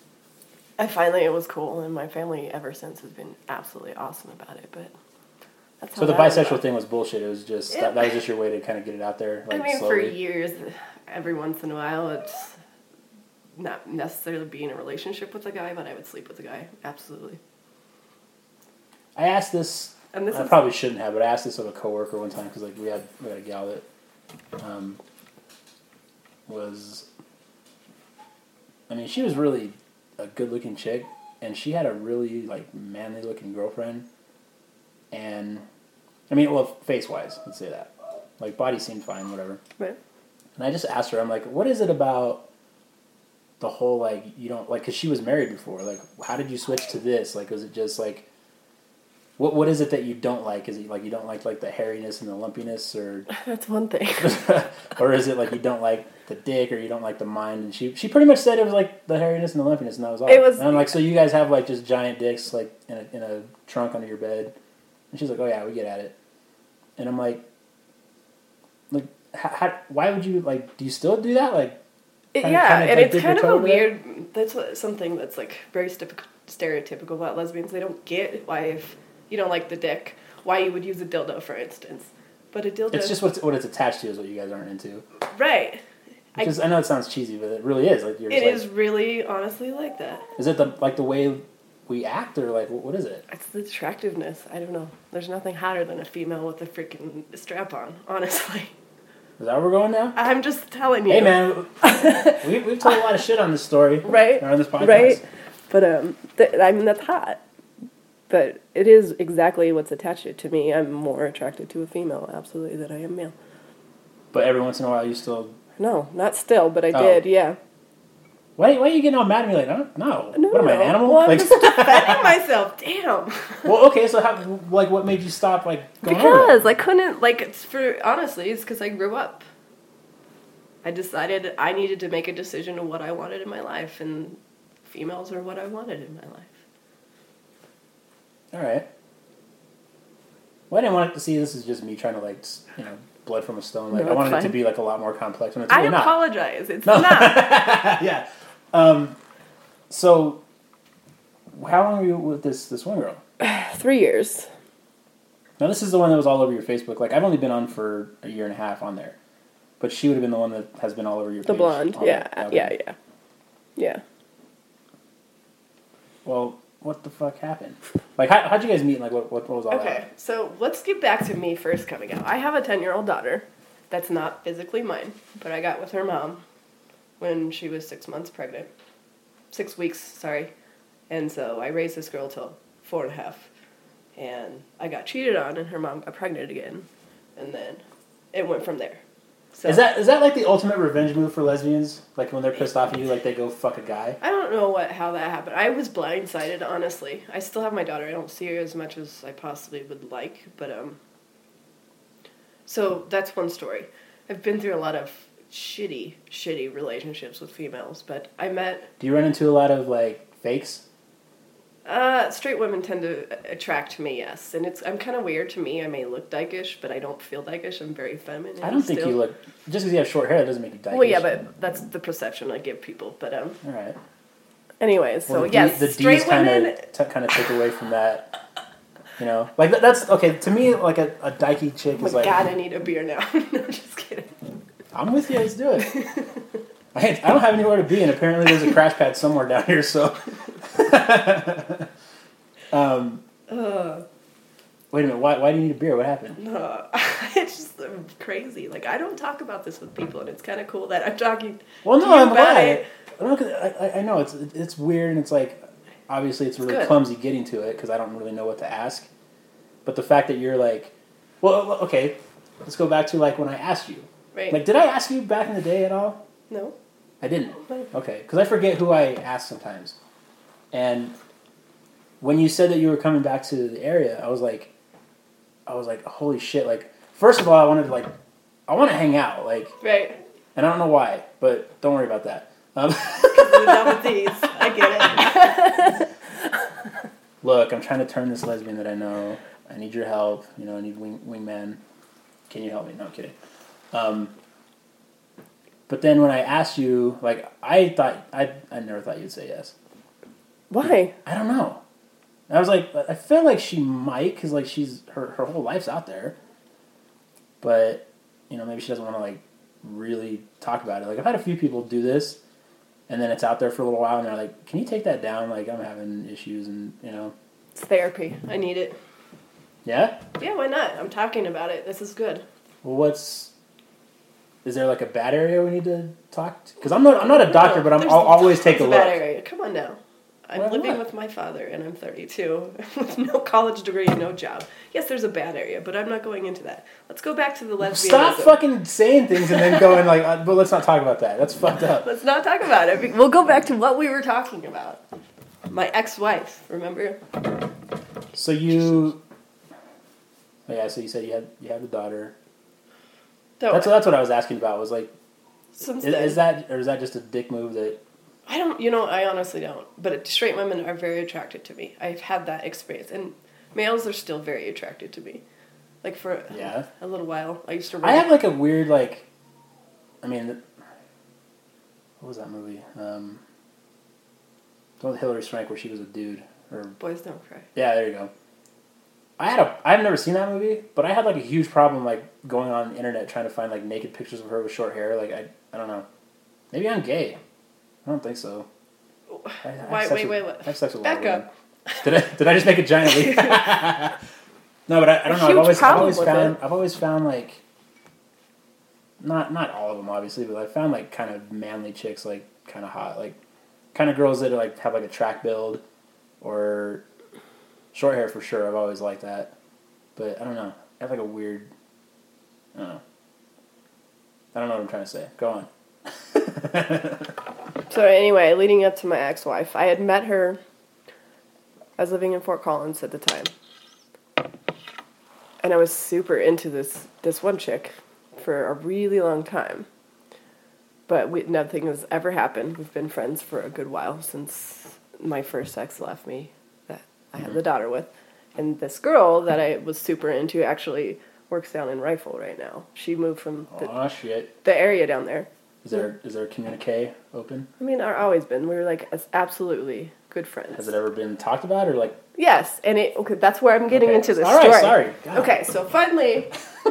it was cool, and my family ever since has been absolutely awesome about it. But That's how So the that bisexual went. thing was bullshit. It was just that was just your way to kind of get it out there. Like, I mean, for slowly. years, every once in a while, it's not necessarily be in a relationship with a guy, but I would sleep with a guy. Absolutely. I asked this. And this I is probably shouldn't have, but I asked this of a coworker one time because like we had a gal that was. I mean, she was really a good-looking chick, and she had a really like manly-looking girlfriend. And I mean, well, face-wise, let's say that. Like, body seemed fine, whatever. right. And I just asked her, I'm like, what is it about the whole, like, you don't, like, because she was married before. Like, how did you switch to this? Like, was it just, like, what is it that you don't like? Is it, like, you don't like the hairiness and the lumpiness, or... That's one thing. or is it, like, you don't like the dick, or you don't like the mind? And she pretty much said it was, like, the hairiness and the lumpiness, and that was all. It was... And I'm like, so you guys have, like, just giant dicks, like, in a trunk under your bed? And she's like, oh, yeah, we get at it. And I'm like, why would you, like, do you still do that? Like, and like, it's kind of a weird... That's something that's, like, very stereotypical about lesbians. They don't get why, if you don't like the dick, why you would use a dildo, for instance. But a dildo... It's just what it's attached to is what you guys aren't into. Right. Because I know it sounds cheesy, but it really is. Like, It is really, honestly, like that. Is it the way we act, or, like, what is it? It's the attractiveness. I don't know. There's nothing hotter than a female with a freaking strap on, honestly. Is that where we're going now? I'm just telling you. Hey, man. we've told a lot of shit on this story. Right. Or on this podcast. Right. But, I mean, that's hot. But it is exactly what's attached to me. I'm more attracted to a female, absolutely, than I am male. But every once in a while you still... No, not still, but I did, yeah. Why are you getting all mad at me like, no? No, what am I, an animal? Well, like, I'm just defending myself. Damn. Well, okay, so how, like, what made you stop, like, going over Because that? I couldn't, like, honestly, it's because I grew up. I decided I needed to make a decision of what I wanted in my life, and females are what I wanted in my life. All right. Well, I didn't want it to see this as just me trying to, like, blood from a stone. Like, No, I wanted fine. it to be, like, a lot more complex. And it's I really not. apologize. It's No. not. Yeah. So, how long were you with this one girl? 3 years. Now, this is the one that was all over your Facebook. Like, I've only been on for a year and a half on there. But she would have been the one that has been all over your page. The blonde. Yeah. Okay. Yeah. Well, what the fuck happened? Like, how'd you guys meet? And, like, what was all that? Okay, so let's get back to me first coming out. I have a 10-year-old daughter that's not physically mine, but I got with her mom when she was 6 months pregnant. 6 weeks, sorry. And so I raised this girl till 4.5. And I got cheated on, and her mom got pregnant again. And then it went from there. So, Is that like the ultimate revenge move for lesbians? Like, when they're pissed off at you, like, they go fuck a guy? I don't know how that happened. I was blindsided, honestly. I still have my daughter. I don't see her as much as I possibly would like, but so that's one story. I've been through a lot of shitty relationships with females, but I met... Do you run into a lot of, like, fakes? Straight women tend to attract me, yes. And I'm kind of weird to me. I may look dykish, but I don't feel dykish. I'm very feminine. I don't think you look... Just because you have short hair, that doesn't make you dykish. Well, yeah, but that's the perception I give people. But, All right. anyways, Well, so, yes, the straight D's kind women... of take away from that. You know? Like, that's... Okay, to me, like, a dykey chick Oh is my like... God, I need a beer now. No, just kidding. I'm with you, let's do it. I don't have anywhere to be, and apparently there's a crash pad somewhere down here, so... Wait a minute, why do you need a beer? What happened? No, it's just crazy. Like, I don't talk about this with people, and it's kind of cool that I'm talking Well, to no, you I'm about glad. it. I know, it's weird, and it's like, obviously it's really clumsy getting to it, because I don't really know what to ask. But the fact that you're like... Well, okay, let's go back to, like, when I asked you. Right. Like, did I ask you back in the day at all? No. I didn't. No. Okay, because I forget who I asked sometimes. And when you said that you were coming back to the area, I was like, holy shit! Like, first of all, I want to hang out, like, Right. and I don't know why, but don't worry about that. Because we're done with these. I get it. Look, I'm trying to turn this lesbian that I know. I need your help. You know, I need wingman. Can you help me? No, I'm kidding. But then when I asked you, like, I never thought you'd say yes. Why? I don't know. And I was like, I feel like she might, because like she's her whole life's out there, but maybe she doesn't want to like really talk about it. Like I've had a few people do this, and then it's out there for a little while, and they're like, "Can you take that down? Like I'm having issues," and It's therapy. I need it. Yeah? Yeah, why not? I'm talking about it. This is good. Well, is there like a bad area we need to talk to? Because I'm not a doctor, but I'll always take a look. Bad area. Come on now. I'm living with my father, and I'm 32, with no college degree, no job. Yes, there's a bad area, but I'm not going into that. Let's go back to the lesbianism. Stop fucking saying things and then going like, but let's not talk about that. That's fucked up. Let's not talk about it. We'll go back to what we were talking about. My ex-wife, remember? So you... Oh yeah, so you said you had the daughter. That's what I was asking about, was like... Is that just a dick move that... I honestly don't. But straight women are very attracted to me. I've had that experience. And males are still very attracted to me. Like for a little while. I used to run. I have like a weird what was that movie? The one with Hilary Swank where she was a dude. Or Boys Don't Cry. Yeah, there you go. I've never seen that movie, but I had like a huge problem like going on the internet trying to find like naked pictures of her with short hair. Like I don't know. Maybe I'm gay. I don't think so. Wait. I have sex with Back up. Did I just make a giant leap? No, but I don't know. I've always found like not all of them obviously, but I found like kind of manly chicks like kind of hot, like kind of girls that are, like have like a track build or short hair for sure. I've always liked that, but I don't know. I have like a weird. I don't know what I'm trying to say. Go on. So anyway, leading up to my ex-wife, I had met her. I was living in Fort Collins at the time. And I was super into this one chick for a really long time. But nothing has ever happened. We've been friends for a good while since my first ex left me, that I had the daughter with. And this girl that I was super into actually works down in Rifle right now. She moved from the area down there. Is there a communique open? I mean, I've always been. We were like absolutely good friends. Has it ever been talked about or like? Yes, and that's where I'm getting into this story. All right, sorry. God. Okay, so finally.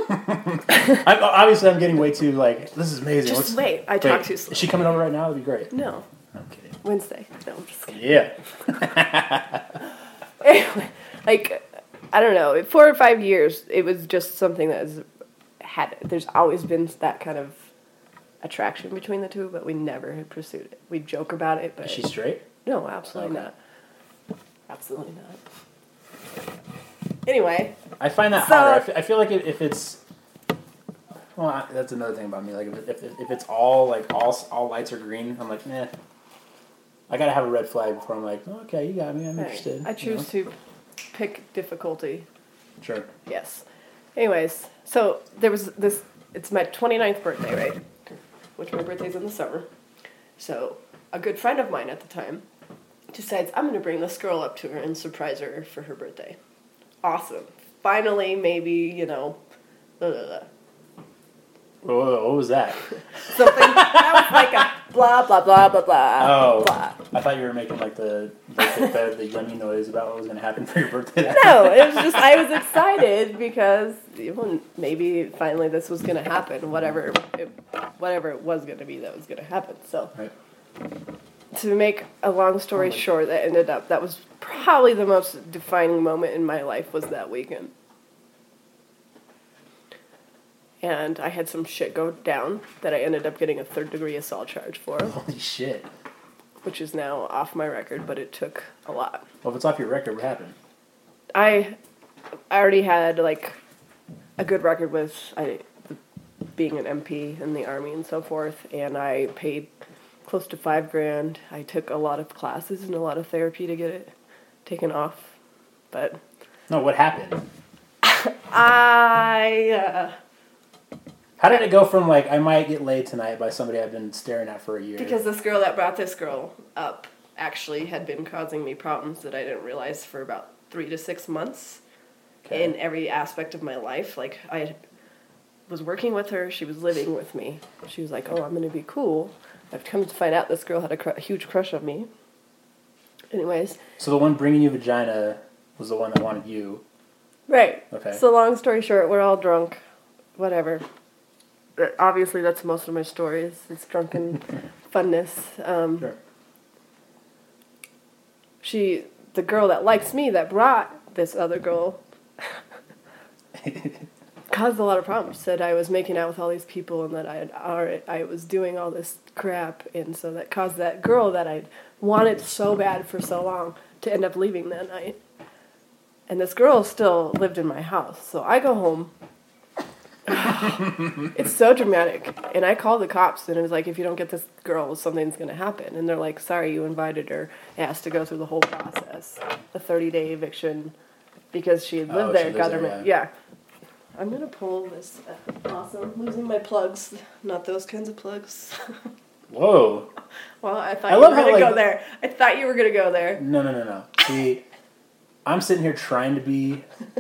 I'm getting way too like, this is amazing. Just wait, I talk too slow. Is she coming over right now? That'd be great. No. Okay. Wednesday. No, I'm just kidding. Yeah. Anyway, like, I don't know, 4 or 5 years, it was just something that there's always been that kind of attraction between the two, but we never had pursued it. We joke about it, but... Is she straight? No, absolutely not. Absolutely not. Anyway. I find that harder. I feel like if it's... Well, that's another thing about me. Like, if it's all lights are green, I'm like, nah. I gotta have a red flag before I'm like, oh, okay, you got me, I'm interested. I choose to pick difficulty. Sure. Yes. Anyways, so there was this... It's my 29th birthday, right? Which my birthday's in the summer. So a good friend of mine at the time decides, I'm going to bring this girl up to her and surprise her for her birthday. Awesome. Finally, maybe, blah, blah, blah. What was that? Something, that was like a blah, blah, blah, blah, blah. Oh, blah. I thought you were making like the yummy noise about what was going to happen for your birthday. No, it was just, I was excited because maybe finally this was going to happen, whatever it was going to be that was going to happen. So, right. To make a long story short, that was probably the most defining moment in my life was that weekend. And I had some shit go down that I ended up getting a 3rd-degree assault charge for. Holy shit. Which is now off my record, but it took a lot. Well, if it's off your record, what happened? I already had, like, a good record with being an MP in the Army and so forth, and I paid close to $5,000. I took a lot of classes and a lot of therapy to get it taken off, but... No, what happened? How did it go from, like, I might get laid tonight by somebody I've been staring at for a year? Because this girl that brought this girl up actually had been causing me problems that I didn't realize for about 3 to 6 months in every aspect of my life. Like, I was working with her. She was living with me. She was like, oh, I'm going to be cool. I've come to find out this girl had a huge crush on me. Anyways. So the one bringing you vagina was the one that wanted you. Right. Okay. So long story short, we're all drunk. Whatever. Obviously, that's most of my stories. It's drunken funness. Sure. The girl that likes me, that brought this other girl, caused a lot of problems. Said I was making out with all these people and that I was doing all this crap, and so that caused that girl that I wanted so bad for so long to end up leaving that night. And this girl still lived in my house, so I go home. It's so dramatic, and I called the cops, and it was like, if you don't get this girl, something's going to happen. And they're like, sorry, you invited her. It has to go through the whole process, a 30-day eviction, because she had lived there. Yeah. I'm going to pull this. Awesome. Losing my plugs. Not those kinds of plugs. Whoa. Well, I thought you were going to go there. I thought you were going to go there. No. See, I'm sitting here trying to be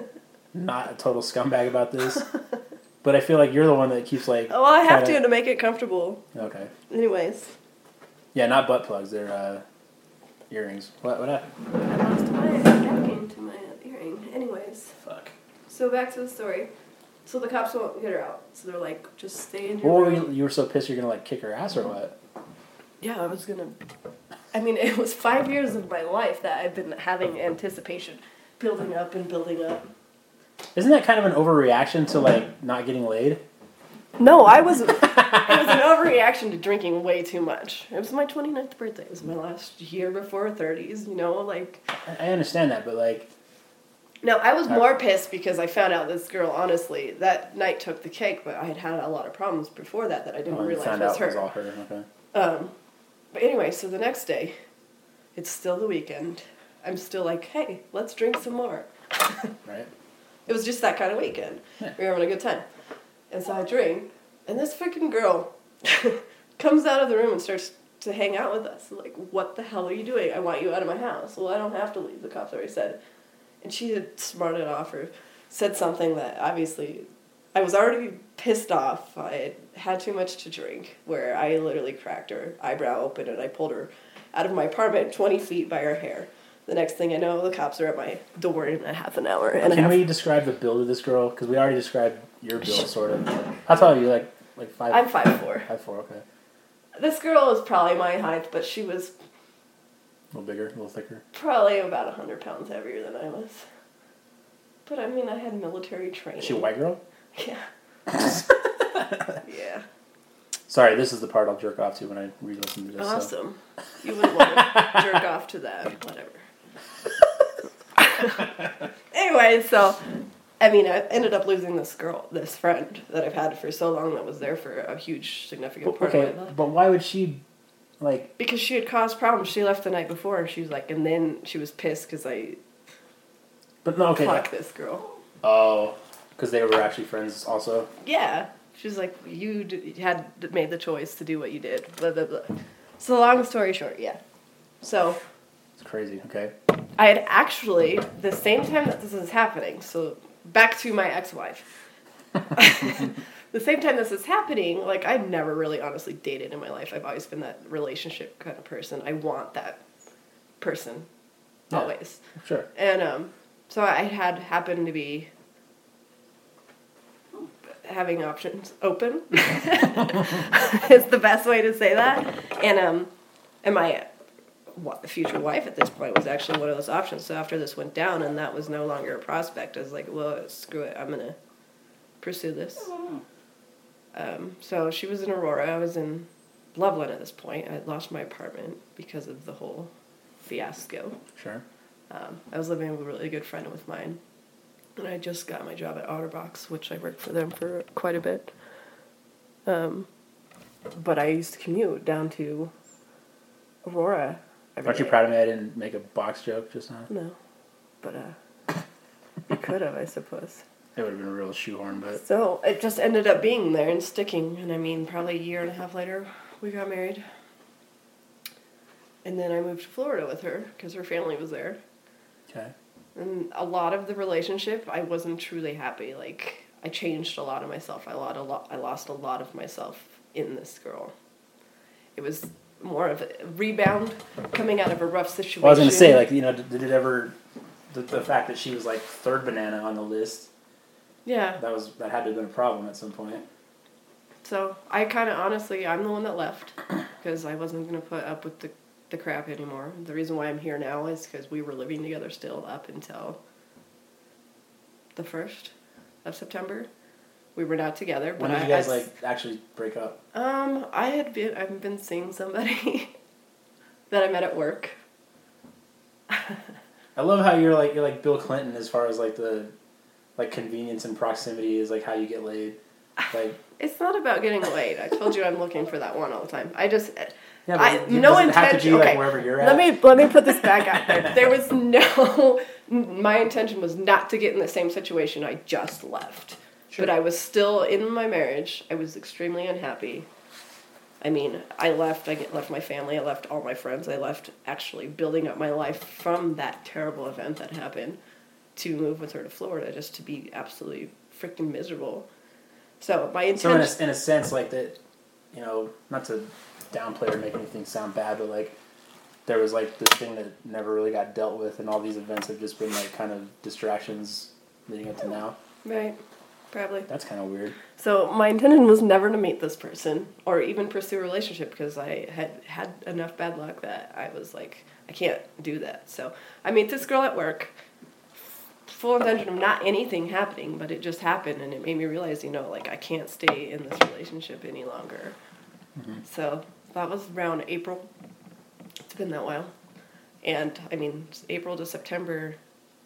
not a total scumbag about this. But I feel like you're the one that keeps like... Well, I have to make it comfortable. Okay. Anyways. Yeah, not butt plugs. They're earrings. What happened? I lost my backing to my earring. Anyways. Fuck. So back to the story. So the cops won't get her out. So they're like, just stay in your room. You were so pissed you're going to like kick her ass or what? Yeah, I was going to... I mean, it was 5 years of my life that I've been having anticipation. Building up and building up. Isn't that kind of an overreaction to, like, not getting laid? No, it was an overreaction to drinking way too much. It was my 29th birthday. It was my last year before 30s, like... I understand that, but, like... No, I was more pissed because I found out this girl, honestly, that night took the cake, but I had had a lot of problems before that I didn't realize was her. It was all her, okay. But anyway, so the next day, it's still the weekend. I'm still like, hey, let's drink some more. Right. It was just that kind of weekend. Yeah. We were having a good time. And so I drink, and this freaking girl comes out of the room and starts to hang out with us. Like, what the hell are you doing? I want you out of my house. Well, I don't have to leave, the cops already said. And she had smarted off or said something that obviously... I was already pissed off. I had too much to drink, where I literally cracked her eyebrow open and I pulled her out of my apartment 20 feet by her hair. The next thing I know, the cops are at my door in a half an hour. Can we describe the build of this girl? Because we already described your build, sort of. How tall are you? Like 5? I'm 5'4". 5'4", okay. This girl is probably my height, but she was... A little bigger, a little thicker? Probably about 100 pounds heavier than I was. But, I mean, I had military training. Is she a white girl? Yeah. Yeah. Sorry, this is the part I'll jerk off to when I re-listen to this. Awesome. So. You would want to jerk off to that. Whatever. Anyway, so, I mean, I ended up losing this friend that I've had for so long that was there for a huge, significant part of my life. But why would she, like... Because she had caused problems. She left the night before, and she was like, and then she was pissed because I fucked this girl. Oh, because they were actually friends also? Yeah. She was like, you had made the choice to do what you did, blah, blah, blah. So long story short, yeah. So... It's crazy, okay. I had actually, the same time that this is happening, so back to my ex-wife. The same time this is happening, like, I've never really honestly dated in my life. I've always been that relationship kind of person. I want that person, always. Sure. And so I had happened to be having options open is the best way to say that. And my future wife at this point was actually one of those options. So after this went down and that was no longer a prospect, I was like, well, screw it. I'm going to pursue this. So she was in Aurora. I was in Loveland at this point. I had lost my apartment because of the whole fiasco. Sure. I was living with a really good friend of mine. And I just got my job at OtterBox, which I worked for them for quite a bit. But I used to commute down to Aurora every Aren't you proud of me I didn't make a box joke just now? No. But you could have, I suppose. It would have been a real shoehorn, but... So it just ended up being there and sticking. And I mean, probably a year and a half later, we got married. And then I moved to Florida with her because her family was there. Okay. And a lot of the relationship, I wasn't truly happy. Like, I changed a lot of myself. I lost a lot of myself in this girl. It was more of a rebound coming out of a rough situation. Well, I was going to say, like, did it ever, the fact that she was like third banana on the list, yeah, that had to have been a problem at some point. So I kind of honestly, I'm the one that left because I wasn't going to put up with the crap anymore. The reason why I'm here now is because we were living together still up until the 1st of September. We were not together. But when did you guys actually break up? I've been seeing somebody that I met at work. I love how you're like Bill Clinton as far as like the convenience and proximity is like how you get laid. Like it's not about getting laid. I told you I'm looking for that one all the time. I just no intention. Have to be like wherever you're at. Let me put this back out there. There was my intention was not to get in the same situation. I just left. Sure. But I was still in my marriage. I was extremely unhappy. I mean, I left my family. I left all my friends. I left actually building up my life from that terrible event that happened to move with her to Florida just to be absolutely freaking miserable. So my intention... So in a sense, like that, not to downplay or make anything sound bad, but like there was like this thing that never really got dealt with, and all these events have just been like kind of distractions leading up to now. Right. Probably. That's kind of weird. So my intention was never to meet this person or even pursue a relationship because I had enough bad luck that I was like, I can't do that. So I meet this girl at work, full intention of not anything happening, but it just happened, and it made me realize, I can't stay in this relationship any longer. Mm-hmm. So that was around April. It's been that while. And, April to September,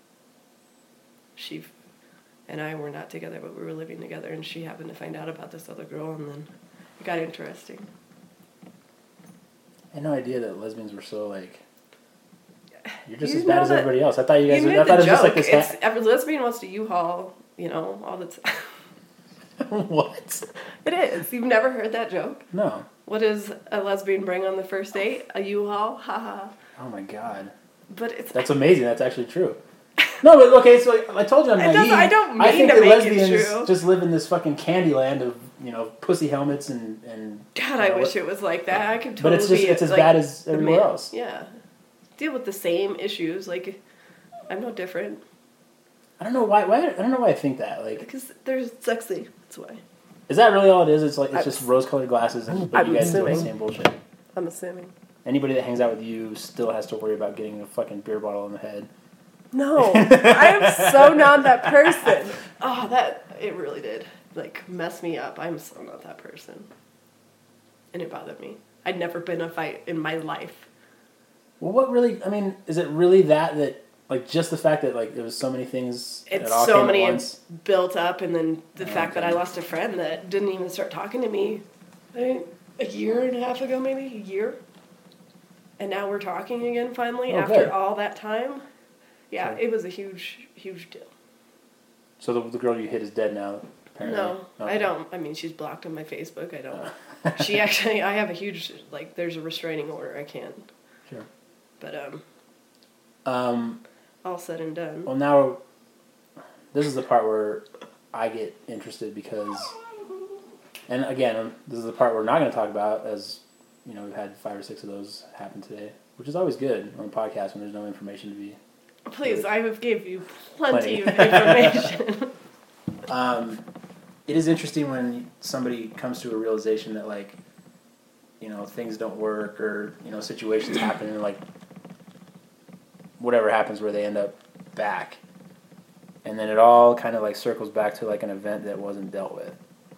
she and I were not together, but we were living together, and she happened to find out about this other girl, and then it got interesting. I had no idea that lesbians were so, you're just as bad as everybody else. I thought you guys were, I thought it was just like this... Every lesbian wants to U-Haul, all the time. What? It is. You've never heard that joke? No. What does a lesbian bring on the first date? A U-Haul? Ha ha. Oh my God. But that's amazing. That's actually true. No, but okay, so I told you I'm naive. I don't mean I think to that make lesbians it true. just live in this fucking candy land of pussy helmets and God, I wish it was like that. I could totally But it's as bad as everywhere else. Yeah. Deal with the same issues. I'm no different. I don't know why I don't know why I think that. Because they're sexy. That's why. Is that really all it is? It's just rose-colored glasses and but you guys do the same bullshit. I'm assuming. Anybody that hangs out with you still has to worry about getting a fucking beer bottle in the head. No, I am so not that person. Oh, it really did, mess me up. I'm so not that person. And it bothered me. I'd never been in a fight in my life. Well, what really, is it really that, just the fact that, there was so many things that all came at once? Built up, and then the fact that I lost a friend that didn't even start talking to me, a year and a half ago, maybe, a year. And now we're talking again, finally, after all that time. Yeah, It was a huge, huge deal. So the girl you hit is dead now, apparently? No, okay. I don't. She's blocked on my Facebook. I don't. She actually, I have a huge, there's a restraining order. I can't. Sure. But, all said and done. Well, now, this is the part where I get interested because, and again, this is the part we're not going to talk about as, we've had 5 or 6 of those happen today, which is always good on a podcast when there's no information to be... Please, I have gave you plenty of information. It is interesting when somebody comes to a realization that, things don't work or, situations happen and, whatever happens where they end up back. And then it all kind of, circles back to, an event that wasn't dealt with.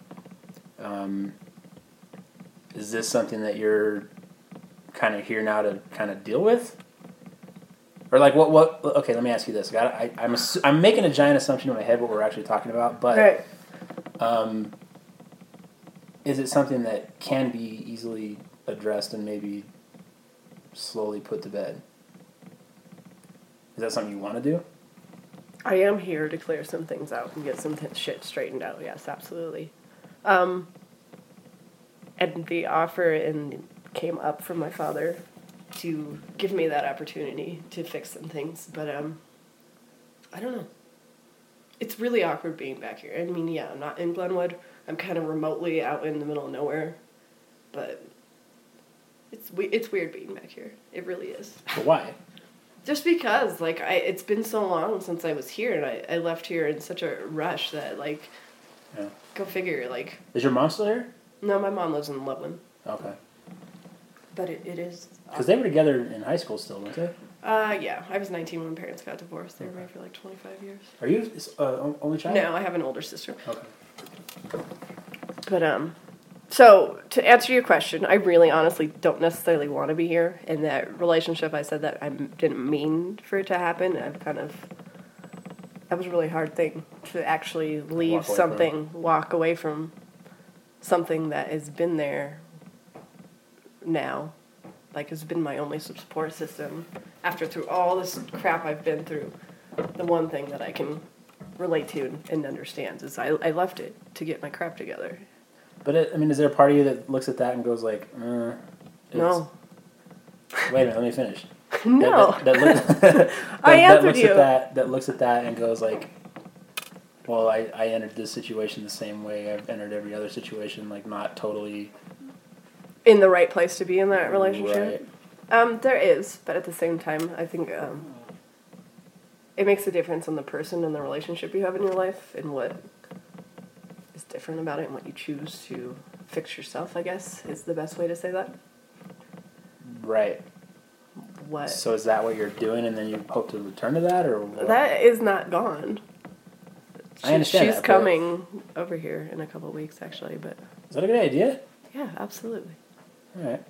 Is this something that you're kind of here now to kind of deal with? Or what? Okay, let me ask you this. I'm making a giant assumption in my head what we're actually talking about, but right. Is it something that can be easily addressed and maybe slowly put to bed? Is that something you want to do? I am here to clear some things out and get some shit straightened out. Yes, absolutely. And the offer came up from my father to give me that opportunity to fix some things, but I don't know. It's really awkward being back here. I'm not in Glenwood. I'm kind of remotely out in the middle of nowhere, but It's weird being back here. It really is. But why? Just because, like, it's been so long since I was here, and I left here in such a rush that, like, Yeah. go figure, like... Is your mom still here? No, my mom lives in Loveland. Okay. But it is... Because they were together in high school still, weren't they? Yeah. I was 19 when parents got divorced. They were married for, like, 25 years. Are you only child? No, I have an older sister. Okay. But, so, to answer your question, I really honestly don't necessarily want to be here. In that relationship, I said that I didn't mean for it to happen. That was a really hard thing to actually leave walk away from something that has been there now. Like, it's been my only support system. Through all this crap I've been through, the one thing that I can relate to and understands is I left it to get my crap together. But, is there a part of you that looks at that and goes like, No. Wait a minute, let me finish. No. That looks at that and goes like, well, I entered this situation the same way I've entered every other situation, like not totally... in the right place to be in that relationship? Right. There is, but at the same time, I think it makes a difference on the person and the relationship you have in your life and what is different about it and what you choose to fix yourself, I guess, is the best way to say that. Right. What? So is that what you're doing and then you hope to return to that, or what? That is not gone. I understand She's that, coming over here in a couple of weeks, actually, but... Is that a good idea? Yeah, absolutely. All right.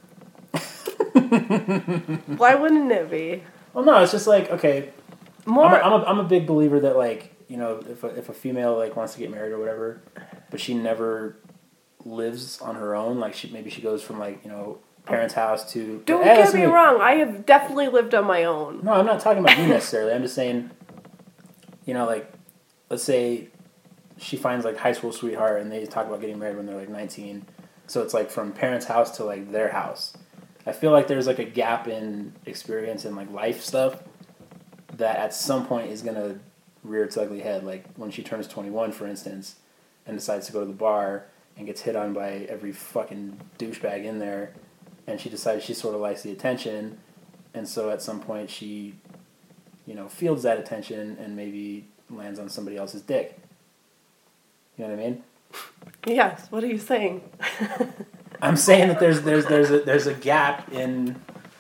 Why wouldn't it be? Well, no, it's just like, okay, I'm a big believer that, like, you know, if a female, like, wants to get married or whatever, but she never lives on her own, like, maybe she goes from, like, you know, parents' house to... Don't get me wrong, I have definitely lived on my own. No, I'm not talking about you necessarily. I'm just saying, you know, like, let's say she finds, like, high school sweetheart and they talk about getting married when they're, like, 19. So it's, like, from parents' house to, like, their house. I feel like there's, like, a gap in experience and, like, life stuff that at some point is going to rear its ugly head. Like, when she turns 21, for instance, and decides to go to the bar and gets hit on by every fucking douchebag in there, and she decides she sort of likes the attention, and so at some point she, you know, fields that attention and maybe lands on somebody else's dick. You know what I mean? Yes. What are you saying? I'm saying that there's a gap in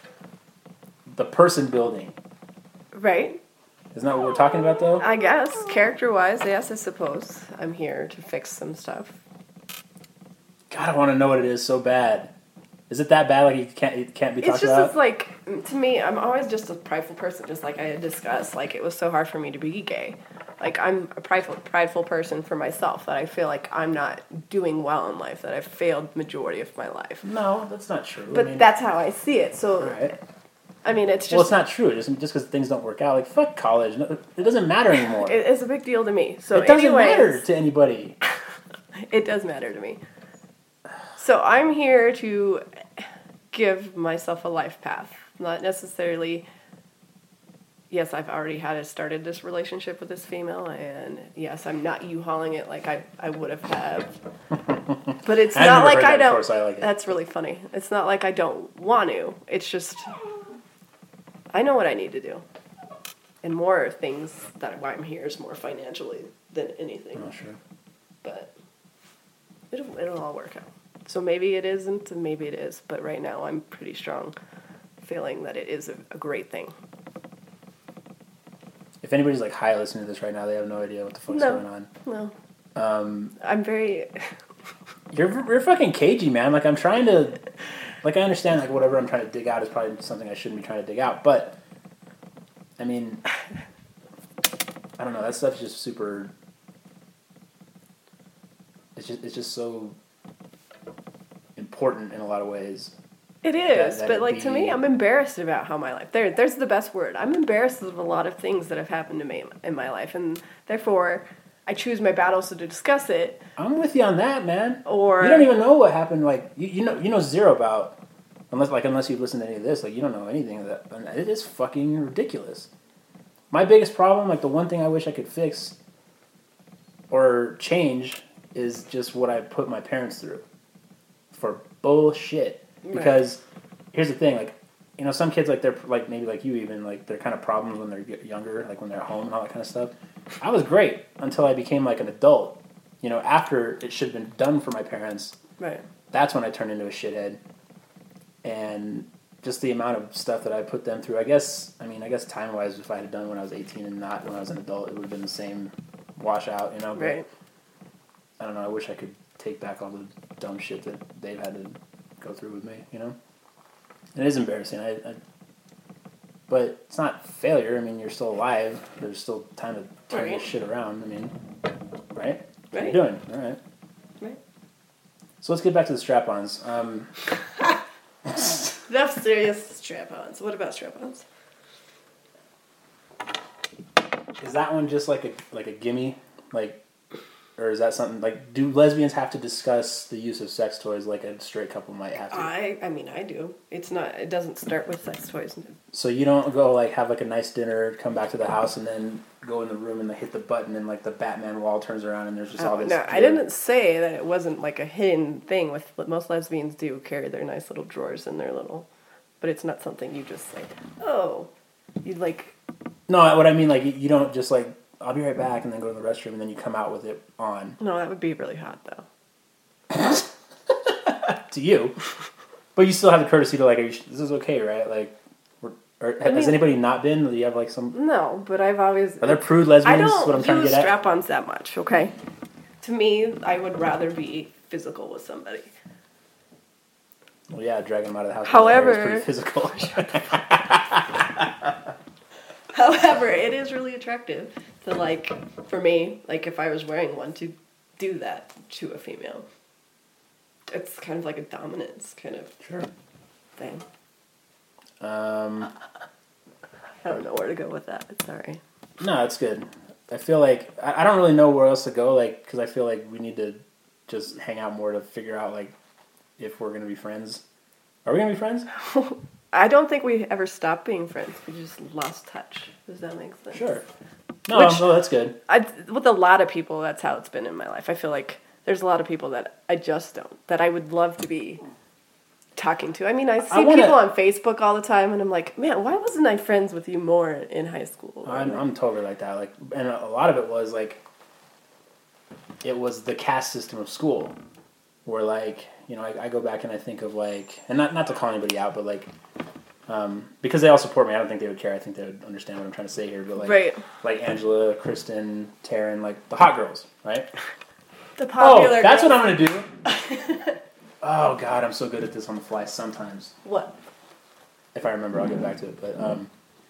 the person building. Right. Isn't that what we're talking about, though? I guess. Character-wise, yes, I suppose. I'm here to fix some stuff. God, I want to know what it is so bad. Is it that bad? Like it can't be talked about? It's just, it's like, to me, I'm always just a prideful person, just like I had discussed. Like, it was so hard for me to be gay. Like, I'm a prideful person for myself, that I feel like I'm not doing well in life, that I've failed the majority of my life. No, that's not true. But that's how I see it, so... Right. I mean, it's just... Well, it's not true. Just because things don't work out. Like, fuck college. No, it doesn't matter anymore. It's a big deal to me. So it doesn't matter to anybody. It does matter to me. So I'm here to give myself a life path. Not necessarily... Yes, I've already started this relationship with this female, and yes, I'm not U-hauling it like I would have. But it's not like I don't... Before, so I like it. That's really funny. It's not like I don't want to. It's just... I know what I need to do. And more things that why I'm here is more financially than anything. Oh, sure. But it'll all work out. So maybe it isn't, and maybe it is. But right now, I'm pretty strong feeling that it is a great thing. If anybody's like high listening to this right now, they have no idea what the fuck's going on. No. I'm very... You're fucking cagey, man. Like, I'm trying to... Like, I understand, like, whatever I'm trying to dig out is probably something I shouldn't be trying to dig out, but, I mean, I don't know, that stuff's just super... It's just so important in a lot of ways. It is, but, like, to me, I'm embarrassed about how my life... There's the best word. I'm embarrassed of a lot of things that have happened to me in my life, and therefore... I choose my battles to discuss it. I'm with you on that, man. Or you don't even know what happened. Like you know zero about unless you've listened to any of this. Like you don't know anything of that. And it is fucking ridiculous. My biggest problem, like the one thing I wish I could fix or change, is just what I put my parents through for bullshit. Because here's the thing, like, you know, some kids, like, they're, like, maybe like you even, like, they're kind of problems when they're younger, like, when they're at home and all that kind of stuff. I was great until I became, like, an adult. You know, after it should have been done for my parents. Right. That's when I turned into a shithead. And just the amount of stuff that I put them through, I guess time-wise, if I had done when I was 18 and not when I was an adult, it would have been the same washout, you know? But right. I don't know, I wish I could take back all the dumb shit that they've had to go through with me, you know? It is embarrassing, but it's not failure. I mean, you're still alive. There's still time to turn this shit around. I mean, right? That's what you're doing. All right. Right. So let's get back to the strap-ons. Enough serious strap-ons. What about strap-ons? Is that one just like a gimme? Like, or is that something, like, do lesbians have to discuss the use of sex toys like a straight couple might have to? I mean, I do. It doesn't start with sex toys. So you don't go, like, have, like, a nice dinner, come back to the house, and then go in the room and hit the button and, like, the Batman wall turns around and there's just all this... No, I didn't say that it wasn't, like, a hidden thing. With most lesbians do carry their nice little drawers in their little... But it's not something you just say, oh, you, like... No, what I mean, like, you don't just, like, I'll be right back, and then go to the restroom, and then you come out with it on. No, that would be really hot, though. To you. But you still have the courtesy to, like, this is okay, right? Like, has anybody not been? Do you have, like, some... No, but I've always... Are there prude lesbians? I don't what I'm trying to get at? strap-ons that much, okay? To me, I would rather be physical with somebody. Well, yeah, dragging them out of the house. However... is pretty physical. However, it is really attractive to, like, for me, like, if I was wearing one, to do that to a female. It's kind of like a dominance kind of thing. I don't know where to go with that. Sorry. No, it's good. I feel like, I don't really know where else to go, like, because I feel like we need to just hang out more to figure out, like, if we're going to be friends. Are we going to be friends? I don't think we ever stopped being friends. We just lost touch. Does that make sense? Sure. No, that's good. With a lot of people, that's how it's been in my life. I feel like there's a lot of people that I just don't, that I would love to be talking to. I mean, I see people on Facebook all the time, and I'm like, man, why wasn't I friends with you more in high school? I'm totally like that. Like, and a lot of it was, like, it was the caste system of school, where, like, you know, I go back and I think of, like, and not to call anybody out, but, like, because they all support me, I don't think they would care. I think they would understand what I'm trying to say here. But, like, like Angela, Kristen, Taryn, like, the hot girls, right? The popular that's girls. What I'm going to do. Oh, God, I'm so good at this on the fly sometimes. What? If I remember, I'll get back to it. But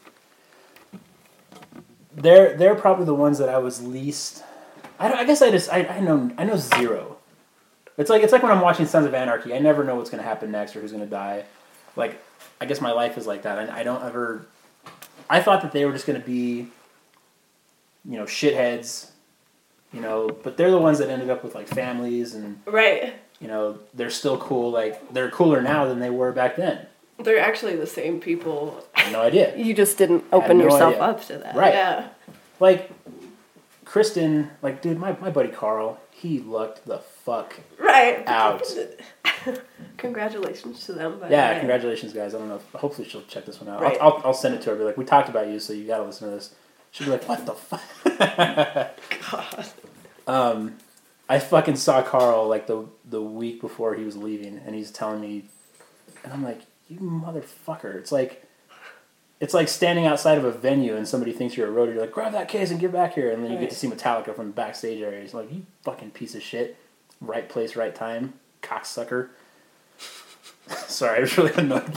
they're probably the ones that I was least... I guess I know zero. It's like when I'm watching Sons of Anarchy. I never know what's going to happen next or who's going to die. Like, I guess my life is like that. I don't ever... I thought that they were just going to be, you know, shitheads, you know, but they're the ones that ended up with, like, families and... Right. You know, they're still cool. Like, they're cooler now than they were back then. They're actually the same people. I had no idea. You just didn't open yourself up to that. Right. Yeah. Like, Kristen, like, dude, my buddy Carl, he lucked the fuck out. Congratulations to them. Yeah, congratulations, guys. I don't know. Hopefully she'll check this one out. Right. I'll send it to her. Be like, we talked about you, so you got to listen to this. She'll be like, what the fuck? God. I fucking saw Carl, like, the week before he was leaving, and he's telling me, and I'm like, you motherfucker. It's like standing outside of a venue and somebody thinks you're a roadie. You're like, grab that case and get back here. And then you get to see Metallica from the backstage area. He's like, you fucking piece of shit. Right place, right time. Cocksucker. Sorry, I was really annoyed.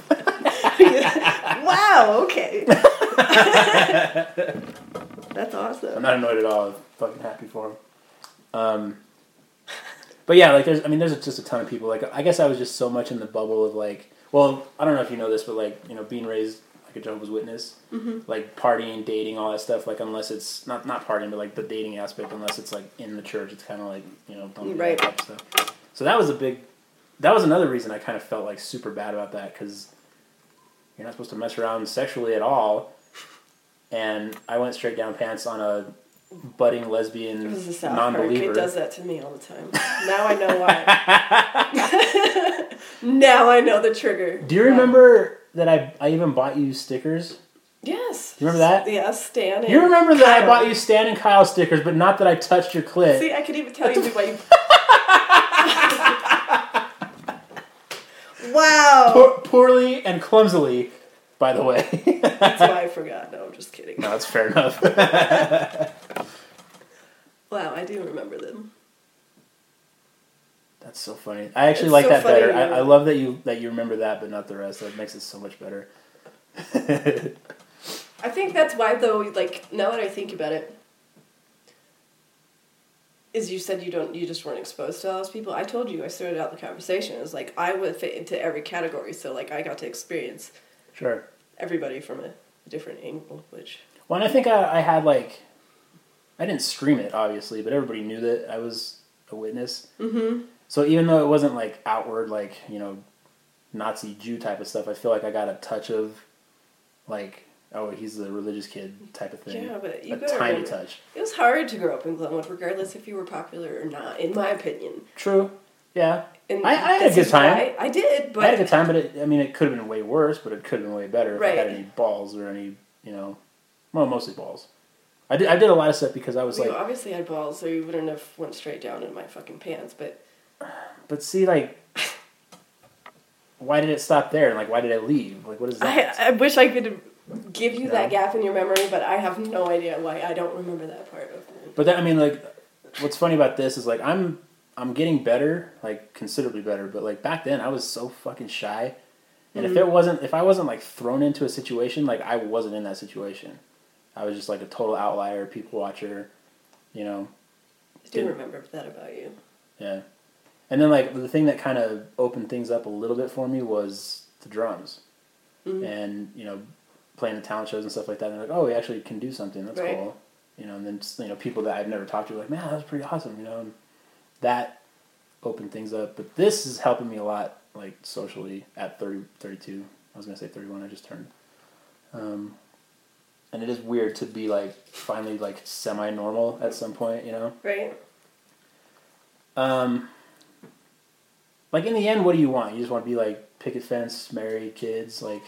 Wow, okay. That's awesome. I'm not annoyed at all. I'm fucking happy for him. But yeah, like, there's just a ton of people. Like, I guess I was just so much in the bubble of, like, well, I don't know if you know this, but, like, you know, being raised like a Jehovah's Witness, like, partying, dating, all that stuff, like, unless it's, not partying, but, like, the dating aspect, unless it's, like, in the church, it's kind of like, you know, don't do that type of stuff. So that was another reason I kind of felt, like, super bad about that, because you're not supposed to mess around sexually at all, and I went straight down pants on a budding lesbian non-believer. It does that to me all the time. Now I know why. Now I know the trigger. Do you remember that I even bought you stickers? Yes. You remember that? Yes, Stan. You remember that I bought you Stan and Kyle stickers, but not that I touched your clit. See, I could even tell you why you... Wow. Poorly and clumsily, by the way. That's why I forgot. No, I'm just kidding. No, that's fair enough. Wow, I do remember them. That's so funny. I actually like that better. I love that you remember that, but not the rest. That makes it so much better. I think that's why, though, like, now that I think about it, is you said you just weren't exposed to all those people. I told you, I started out the conversation. It was like, I would fit into every category, so, like, I got to experience Sure. everybody from a different angle, which... Well, and I think I had, like... I didn't scream it, obviously, but everybody knew that I was a witness. Mm-hmm. So even though it wasn't, like, outward, like, Nazi Jew type of stuff, I feel like I got a touch of, like... Oh, he's the religious kid type of thing. Yeah, but a tiny touch. It was hard to grow up in Glenwood, regardless if you were popular or not, in my opinion. True. Yeah. And I had a good time. I did, but... I had a good time, but it could have been way worse, but it could have been way better if I had any balls or any, well, mostly balls. I did a lot of stuff because I was You obviously had balls, or you wouldn't have went straight down in my fucking pants, but... But see, like... Why did it stop there? And, like, why did I leave? Like, what is that? I wish I could... give you that gap in your memory, but I have no idea why I don't remember that part of it. But what's funny about this is, like, I'm getting better, like, considerably better, but, like, back then I was so fucking shy. And if I wasn't, like, thrown into a situation, like, I wasn't in that situation. I was just, like, a total outlier, people watcher, I do remember that about you. Yeah. And then, like, the thing that kind of opened things up a little bit for me was the drums. Mm-hmm. And, playing the talent shows and stuff like that, and they're like, oh, we actually can do something. That's cool. And then, people that I'd never talked to were like, man, that was pretty awesome, and that opened things up. But this is helping me a lot, like, socially at 32. I was going to say 31, I just turned. And it is weird to be, like, finally, like, semi-normal at some point, Right. Like, in the end, what do you want? You just want to be, like, picket fence, married, kids, like...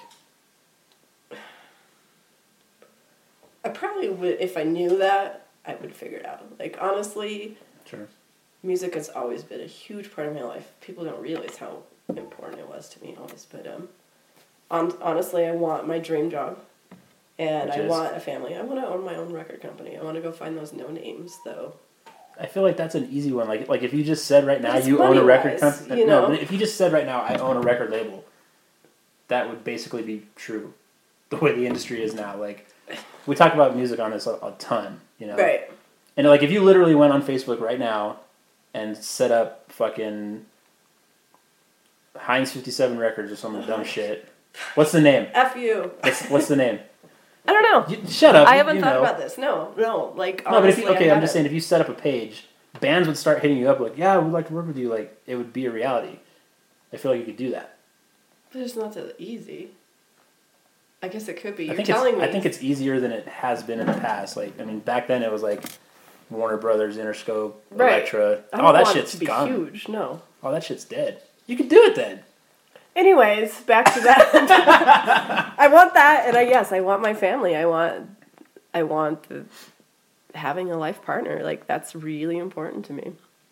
I probably would, if I knew that, I would figure it out. Like, honestly, Sure. Music has always been a huge part of my life. People don't realize how important it was to me always, but honestly, I want my dream job, and I want a family. I want to own my own record company. I want to go find those no names, though. I feel like that's an easy one. Like if you just said right now you own a record company, no, but if you just said right now I own a record label, that would basically be true. The way the industry is now, like. We talk about music on this a ton, Right. And, like, if you literally went on Facebook right now and set up fucking Heinz 57 Records or some dumb shit. What's the name? F you. What's the name? I don't know. Shut up. I haven't thought about this. No. Like, honestly, but I'm just saying, if you set up a page, bands would start hitting you up like, yeah, we'd like to work with you. Like, it would be a reality. I feel like you could do that. But it's not that easy. I guess it could be. I think it's easier than it has been in the past. Like, back then it was like Warner Brothers, Interscope, Elektra. All that shit's gone. Huge. No. All that shit's dead. You could do it then. Anyways, back to that. I want that, and I want my family. I want having a life partner. Like, that's really important to me.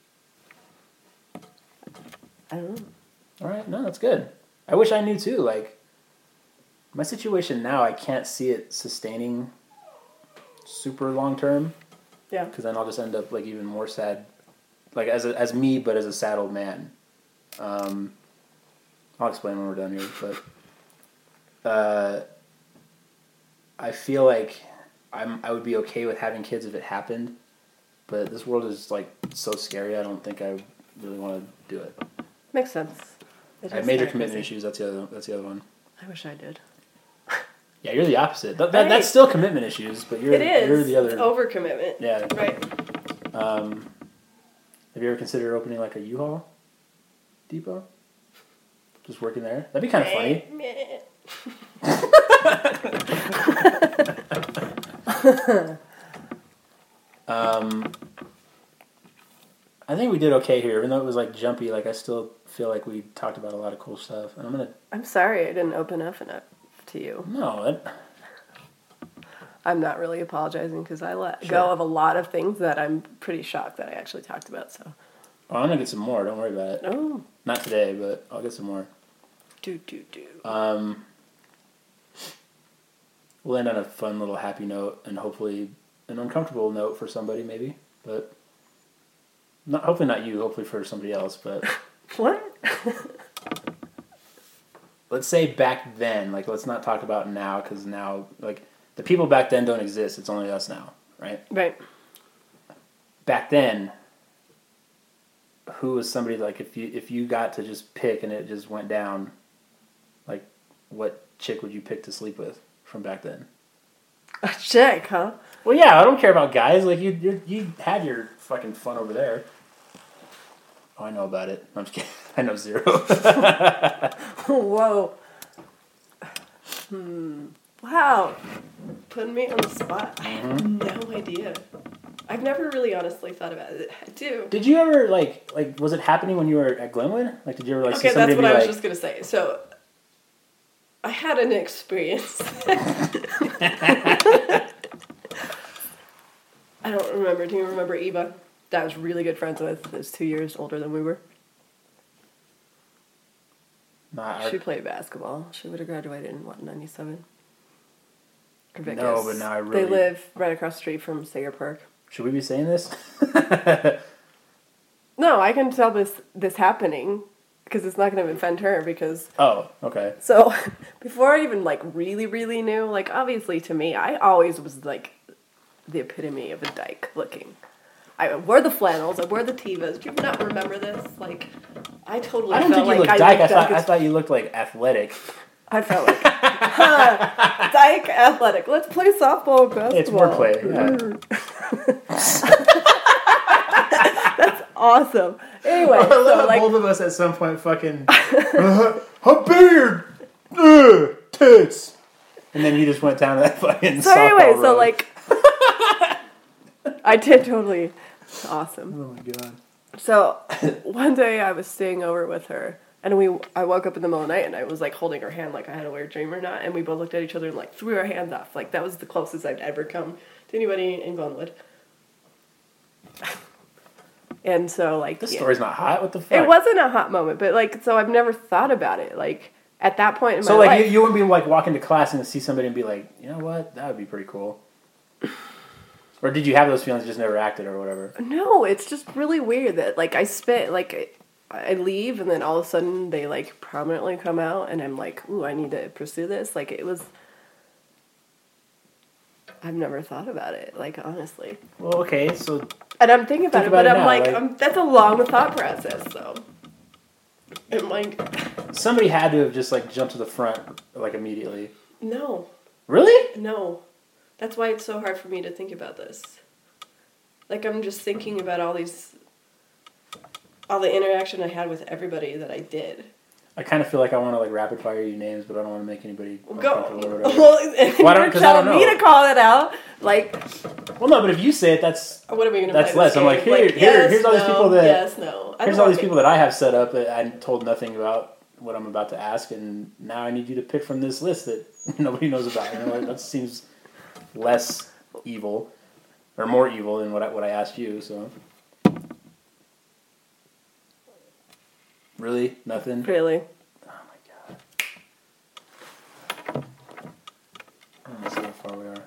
I don't know. All right, no, that's good. I wish I knew too. Like. My situation now, I can't see it sustaining super long term. Yeah. Because then I'll just end up like even more sad, like as me, but as a sad old man. I'll explain when we're done here, but I feel like I would be okay with having kids if it happened, but this world is like so scary. I don't think I really want to do it. Makes sense. I have major commitment issues. That's the other one. I wish I did. Yeah, you're the opposite. That's still commitment issues, but you're the other. It's overcommitment. Yeah. Right. Have you ever considered opening like a U-Haul depot? Just working there? That'd be kind of funny. I think we did okay here, even though it was like jumpy. Like I still feel like we talked about a lot of cool stuff, and I'm sorry I didn't open up enough to you. No, I'm not really apologizing because I let go of a lot of things that I'm pretty shocked that I actually talked about. So. Well, I'm gonna get some more. Don't worry about it. Oh. Not today, but I'll get some more. We'll end on a fun little happy note, and hopefully an uncomfortable note for somebody, maybe, but. Hopefully not you, hopefully for somebody else, but... What? Let's say back then, like, let's not talk about now, because now, like, the people back then don't exist, it's only us now, right? Right. Back then, who was somebody, like, if you got to just pick and it just went down, like, what chick would you pick to sleep with from back then? A chick, huh? Well, yeah, I don't care about guys, like, you had your fucking fun over there. Oh, I know about it. I'm just kidding. I know zero. Whoa. Wow. Putting me on the spot. I have no idea. I've never really honestly thought about it. I do. Did you ever, like was it happening when you were at Glenwood? Like, did you ever, like, see Okay, somebody that's what I was like... just going to say. So, I had an experience. I don't remember. Do you remember Eva? That I was really good friends with. Was 2 years older than we were. She played basketball. She would have graduated in, 97? No, but now I really... They live right across the street from Sager Park. Should we be saying this? No, I can tell this happening because it's not going to offend her because... Oh, okay. So, before I even, like, really, really knew, like, obviously to me, I always was, like, the epitome of a dyke looking. I wore the flannels, I wore the Tevas. Do you not remember this? Like, I totally felt like... I don't think you looked dyke. I thought you looked, like, athletic. I felt like, dyke athletic. Let's play softball and basketball. It's wordplay, yeah. That's awesome. Anyway, so, like... both of us at some point fucking... How big are tits? And then you just went down to that fucking So anyway, so, like... I did totally... Awesome. Oh my god. So, one day I was staying over with her, and I woke up in the middle of the night, and I was, like, holding her hand like I had a weird dream or not, and we both looked at each other and, like, threw our hands off. Like, that was the closest I'd ever come to anybody in Glenwood. And so, like... This story's not hot? What the fuck? It wasn't a hot moment, but, like, so I've never thought about it. Like, at that point in my life... So, like, you wouldn't be, like, walking to class and see somebody and be like, you know what? That would be pretty cool. Or did you have those feelings, just never acted or whatever? No, it's just really weird that, like, I leave and then all of a sudden they, like, prominently come out and I'm like, ooh, I need to pursue this. Like, it was... I've never thought about it, like, honestly. Well, okay, so... And I'm thinking about it, but I'm now, like, that's a long thought process, though. And, like... Somebody had to have just, like, jumped to the front, like, immediately. No. Really? No. That's why it's so hard for me to think about this. Like, I'm just thinking about all the interaction I had with everybody that I did. I kind of feel like I want to, like, rapid fire you names, but I don't want to make anybody uncomfortable or whatever. Well, you're telling me to call it out. Like... Well, no, but if you say it, that's... What are we going to That's less. I'm like, here's all these people that... Yes, no. Here's all these people that I have set up that I told nothing about what I'm about to ask, and now I need you to pick from this list that nobody knows about. You know, like, that seems less evil, or more evil than what I asked you, so... Really? Nothing? Really? Oh my god. Let me see how far we are.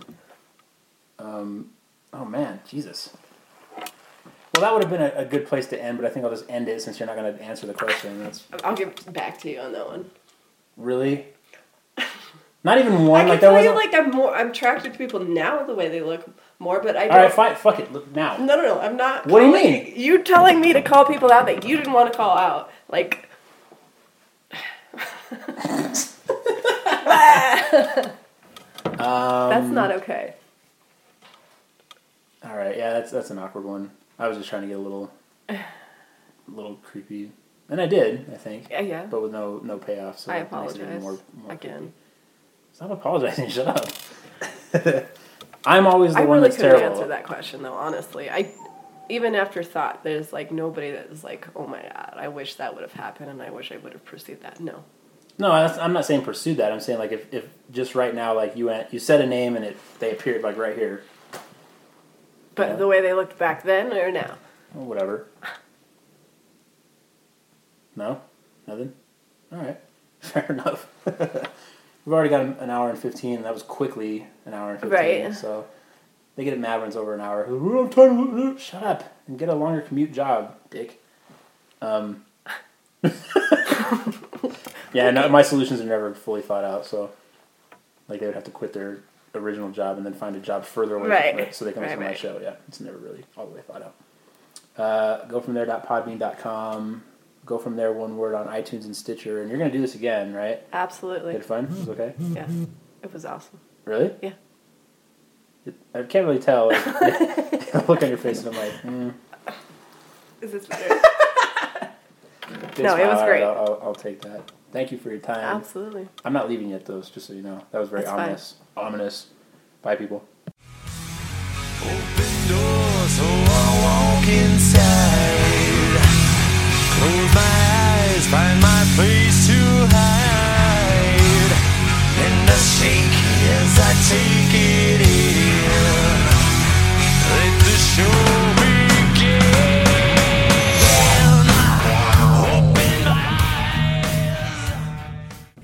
Oh man, Jesus. Well, that would have been a good place to end, but I think I'll just end it since you're not going to answer the question. I'll get back to you on that one. Really? Not even one? I can tell you, like, I'm attracted to people now the way they look more, but I don't... Alright, fine, fuck it, look, now. No, I'm not... What do you mean? You telling me to call people out that you didn't want to call out. Like... That's not okay. Alright, yeah, that's an awkward one. I was just trying to get a little creepy. And I did, I think. Yeah. But with no payoff, so I it makes it even apologize. more Again. creepy. Stop apologizing, shut up. I'm always the one that's terrible. I really couldn't answer that question, though, honestly. even after thought, there's like nobody that is like, oh my God, I wish that would have happened and I wish I would have pursued that. No. No, I'm not saying pursue that. I'm saying like if just right now, like you said a name and they appeared like right here. But the way they looked back then or now? Well, whatever. No? Nothing? All right. Fair enough. We've already got an hour and 15, and that was quickly an hour and 15. Right. So they get it mad when it's over an hour. We don't have time. Shut up and get a longer commute job, dick. Yeah, no, my solutions are never fully thought out. So, like, they would have to quit their original job and then find a job further away from it so they can listen to my show. Yeah, it's never really all the way thought out. Go from there.podbean.com. Go from there, one word, on iTunes and Stitcher. And you're going to do this again, right? Absolutely. You had fun? It was okay? Yeah. It was awesome. Really? Yeah. I can't really tell. Like, I look on your face and I'm like, Is this better? No, it was great. I'll take that. Thank you for your time. Absolutely. I'm not leaving yet, though, just so you know. That was very ominous. Ominous. Bye, people.